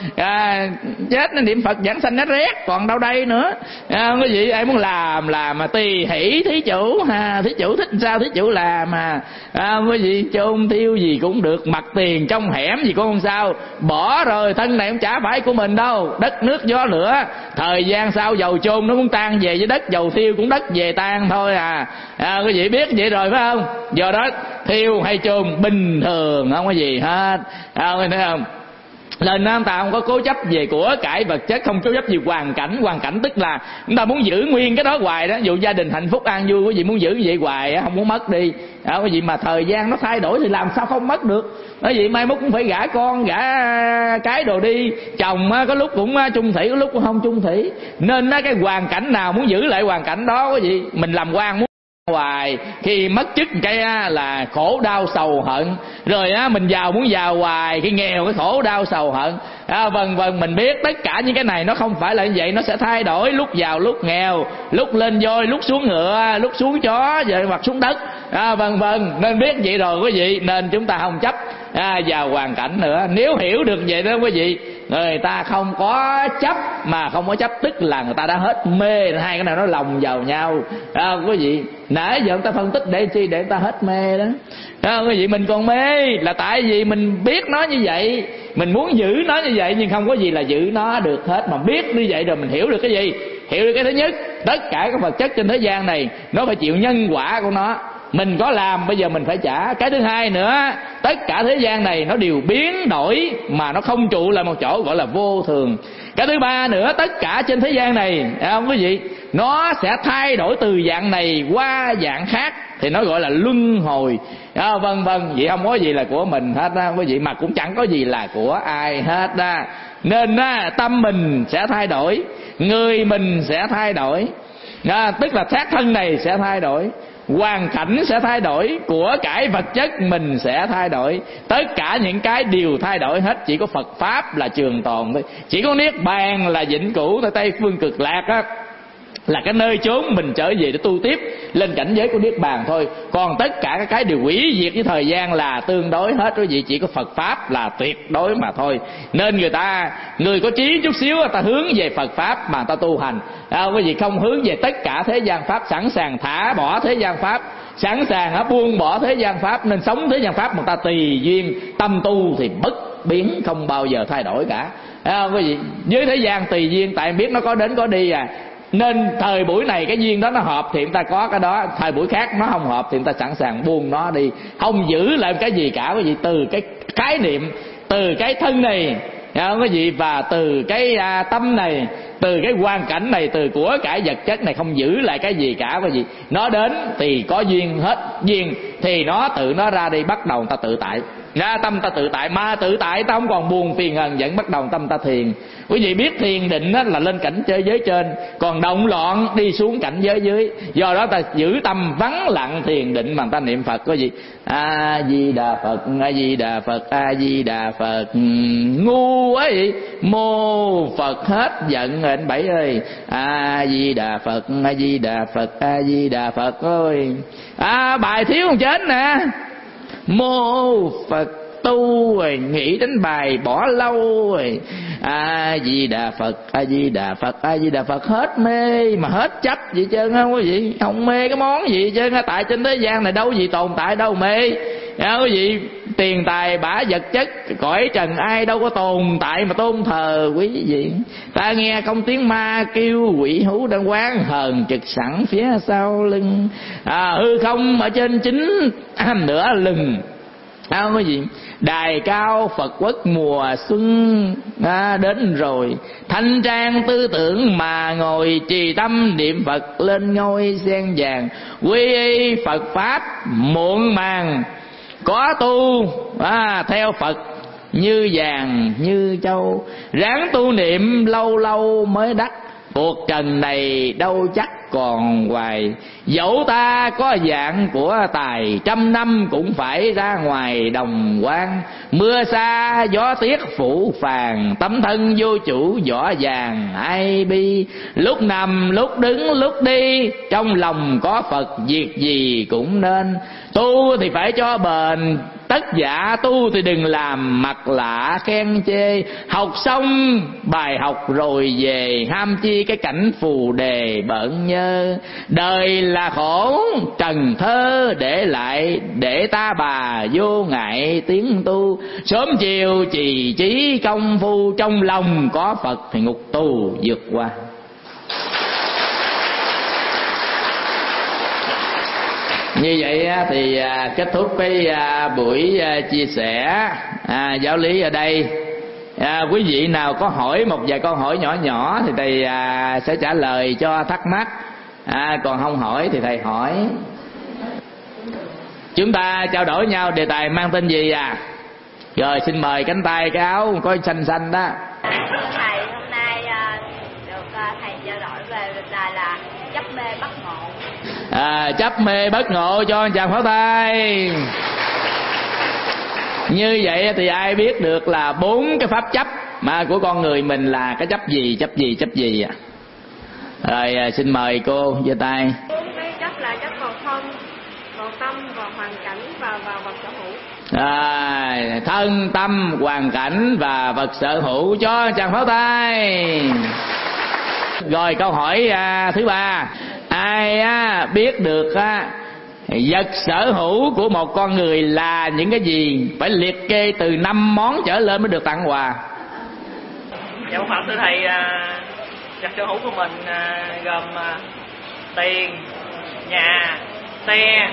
chết nó niệm Phật giảng sanh nó rét còn đâu đây nữa. Quý vị ai muốn làm mà tỳ hỷ thí chủ, thí chủ thích sao thí chủ làm mà. Quý vị chôn thiêu gì cũng được, mặt tiền trong hẻm gì cũng không sao. Bỏ rồi, thân này không chả phải của mình đâu, đất nước gió lửa. Thời gian sau dầu chôn nó muốn tan về với đất, dầu thiêu cũng đất về tan thôi quý vị biết vậy rồi phải không? Do đó thiêu hay chôn bình thường, không có gì hết. Thấy không? Lên đó, ta không có cố chấp về của cải vật chất, không cố chấp về hoàn cảnh tức là chúng ta muốn giữ nguyên cái đó hoài đó. Ví dụ gia đình hạnh phúc an vui, quý vị muốn giữ vậy hoài, không muốn mất đi. Quý vị mà thời gian nó thay đổi thì làm sao không mất được. Bởi vì mai mốt cũng phải gả con gả cái đồ đi, chồng có lúc cũng chung thủy, có lúc cũng không chung thủy. Nên cái hoàn cảnh nào muốn giữ lại hoàn cảnh đó. Quý vị mình làm quan muốn hoài, khi mất chức cái là khổ đau sầu hận. Rồi mình giàu muốn giàu hoài, khi nghèo cái khổ đau sầu hận. Vân mình biết tất cả những cái này nó không phải là như vậy, nó sẽ thay đổi, lúc giàu lúc nghèo, lúc lên voi lúc xuống ngựa, lúc xuống chó rồi hoặc xuống đất. Nên biết vậy rồi quý vị, nên chúng ta không chấp vào hoàn cảnh nữa. Nếu hiểu được vậy đó quý vị, người ta không có chấp, mà không có chấp tức là người ta đã hết mê. Hai cái này nó lồng vào nhau. Quý vị nãy giờ người ta phân tích để chi, để người ta hết mê đó. Quý vị mình còn mê là tại vì mình biết nó như vậy, mình muốn giữ nó như vậy, nhưng không có gì là giữ nó được hết. Mà biết như vậy rồi mình hiểu được cái gì? Hiểu được cái thứ nhất, tất cả các vật chất trên thế gian này nó phải chịu nhân quả của nó. Mình có làm bây giờ mình phải trả. Cái thứ hai nữa, tất cả thế gian này nó đều biến đổi mà nó không trụ lại một chỗ, gọi là vô thường. Cái thứ ba nữa, tất cả trên thế gian này không quý vị, nó sẽ thay đổi từ dạng này qua dạng khác, thì nó gọi là luân hồi. Vậy không có gì là của mình hết á quý vị, mà cũng chẳng có gì là của ai hết á. Nên tâm mình sẽ thay đổi, người mình sẽ thay đổi, tức là xác thân này sẽ thay đổi, hoàn cảnh sẽ thay đổi, của cải vật chất mình sẽ thay đổi. Tất cả những cái đều thay đổi hết. Chỉ có Phật Pháp là trường tồn thôi. Chỉ có Niết Bàn là vĩnh cửu. Tại Tây Phương Cực Lạc á, là cái nơi chốn mình trở về để tu tiếp lên cảnh giới của niết bàn thôi. Còn tất cả các cái đều hủy diệt với thời gian là tương đối hết quý vị, chỉ có Phật pháp là tuyệt đối mà thôi. Nên người có trí chút xíu, người ta hướng về Phật pháp mà người ta tu hành, quý vị không hướng về tất cả thế gian pháp, sẵn sàng thả bỏ thế gian pháp, sẵn sàng buông bỏ thế gian pháp. Nên sống thế gian pháp mà ta tùy duyên, tâm tu thì bất biến, không bao giờ thay đổi cả. Quý vị, với thế gian tùy duyên, tại biết nó có đến có đi à. Nên thời buổi này cái duyên đó nó hợp thì người ta có cái đó, thời buổi khác nó không hợp thì người ta sẵn sàng buông nó đi, không giữ lại cái gì cả quý vị. Từ cái khái niệm, từ cái thân này quý vị, và từ cái tâm này, từ cái hoàn cảnh này, từ của cải vật chất này, không giữ lại cái gì cả quý vị. Nó đến thì có duyên, hết duyên thì nó tự nó ra đi, bắt đầu người ta tự tại. Tâm ta tự tại, mà tự tại ta không còn buồn phiền hờn giận, bắt đầu tâm ta thiền. Quý vị biết thiền định là lên cảnh giới trên, còn động loạn đi xuống cảnh giới dưới. Do đó ta giữ tâm vắng lặng thiền định mà ta niệm Phật quý vị. A Di Đà Phật, A Di Đà Phật, A Di Đà Phật. Ngu quá vậy, mô Phật hết giận rồi anh Bảy ơi. A Di Đà Phật, A Di Đà Phật, A Di Đà Phật ơi. Bài thiếu không chết nè. Mô Phật tu rồi, nghĩ đến bài bỏ lâu rồi. A Di Đà Phật, A Di Đà Phật, A Di Đà Phật. Hết mê mà hết chấp vậy trơn không quý vị, không mê cái món gì trơn. Tại trên thế gian này đâu gì tồn tại đâu mê quý vị. Tiền tài bả vật chất cõi trần ai đâu có tồn tại mà tôn thờ quý vị. Ta nghe công tiếng ma kêu, quỷ hú đang quán hờn trực sẵn phía sau lưng. Hư không ở trên chính nửa lưng quý vị. Đài cao Phật quốc mùa xuân đến rồi, thanh trang tư tưởng mà ngồi trì tâm niệm Phật lên ngôi sen vàng. Quy y Phật pháp muộn màng, có tu theo Phật như vàng như châu. Ráng tu niệm lâu lâu mới đắc, cuộc trần này đâu chắc còn hoài. Dẫu ta có dạng của tài, 100 năm cũng phải ra ngoài đồng quan. Mưa xa gió tiết phủ phàng, tấm thân vô chủ vỏ vàng ai bi. Lúc nằm lúc đứng lúc đi, trong lòng có Phật việc gì cũng nên. Tu thì phải cho bền, tất giả tu thì đừng làm mặt lạ khen chê. Học xong bài học rồi về, ham chi cái cảnh phù đề bận nhơ. Đời là khổ trần thơ để lại, để ta bà vô ngại tiếng tu. Sớm chiều trì trí công phu, trong lòng có Phật thì ngục tù vượt qua. Như vậy thì kết thúc cái buổi chia sẻ giáo lý ở đây. Quý vị nào có hỏi một vài câu hỏi nhỏ nhỏ thì thầy sẽ trả lời cho thắc mắc. Còn không hỏi thì thầy hỏi. Chúng ta trao đổi nhau đề tài mang tên gì Rồi xin mời cánh tay cái áo có xanh xanh đó. Thầy hôm nay được thầy trao đổi về đề tài là chấp mê bất ngộ. Chấp mê bất ngộ cho anh chàng pháo tay. Như vậy thì ai biết được là 4 cái pháp chấp mà của con người mình là cái chấp gì Rồi xin mời cô giơ tay. 4 cái chấp là chấp vào thân, vào tâm, vào hoàn cảnh và vào vật sở hữu. Thân, tâm, hoàn cảnh và vật sở hữu cho chàng pháo tay. Rồi câu hỏi thứ 3. Ai biết được vật sở hữu của một con người là những cái gì? Phải liệt kê từ 5 món trở lên mới được tặng quà. Dạ Phật thưa thầy, vật sở hữu của mình gồm tiền, nhà, xe,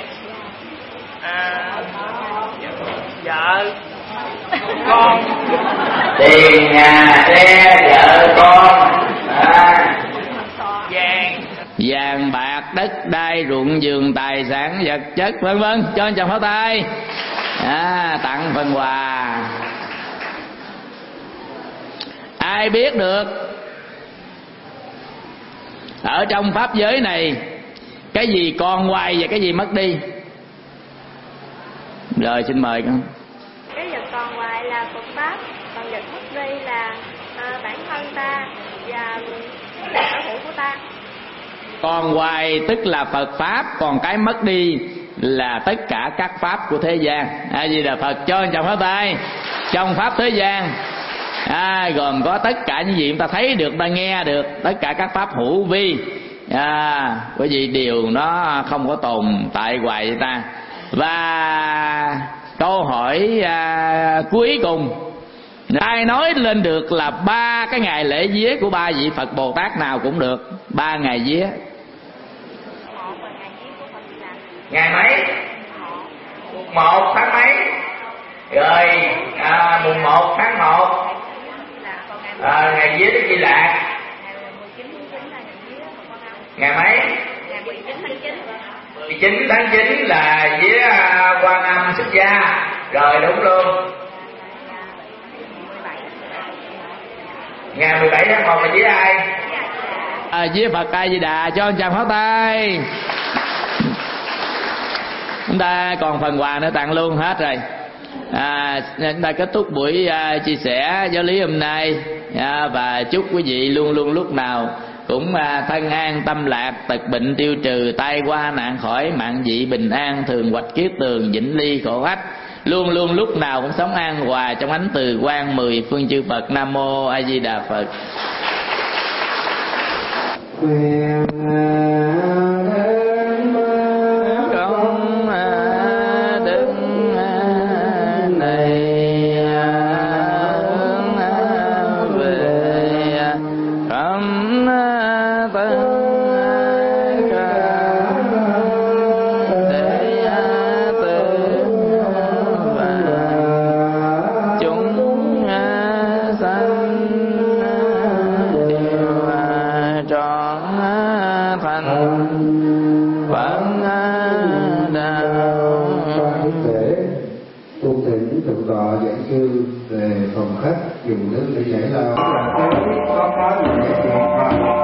vợ, con. Tiền, nhà, xe, vợ, con, vàng bạc, đất đai, ruộng vườn, tài sản vật chất vân vân cho anh chàng pháo tay. Tặng phần quà. Ai biết được ở trong pháp giới này cái gì còn hoài và cái gì mất đi? Rồi xin mời con. Cái vật còn hoài là Phật pháp, còn vật mất đi là bản thân ta và sở hữu của ta. còn hoài tức là Phật pháp, còn cái mất đi là tất cả các pháp của thế gian. A Di Đà Phật. Cho chồng pháo tay. Trong pháp thế gian gồm có tất cả những gì chúng ta thấy được, ta nghe được, tất cả các pháp hữu vi, bởi vì điều nó không có tồn tại hoài vậy ta. Và câu hỏi cuối cùng, ai nói lên được là 3 cái ngày lễ vía của 3 vị Phật Bồ Tát nào cũng được. 3 ngày vía. Ngày mấy? Mùng 1 tháng mấy? Rồi mùng 1 tháng 1 ngày vía Đức Di Lạc. Ngày mấy? 19 tháng 9 là vía Quan Âm xuất gia. Rồi đúng luôn. Ngày 17 tháng 1 là vía ai? Vía Phật A Di Đà. Cho anh chàng pháo tay. Chúng ta còn phần quà nữa tặng luôn hết rồi. Chúng ta kết thúc buổi chia sẻ giáo lý hôm nay, và chúc quý vị luôn luôn lúc nào cũng thân an tâm lạc, tật bệnh tiêu trừ, tai qua nạn khỏi, mạng dị bình an, thường hoạch kiết tường, vĩnh ly khổ ách, luôn luôn lúc nào cũng sống an hòa trong ánh từ quang 10 phương chư Phật. Nam mô A Di Đà Phật. Dùng nước để giải lao là có gì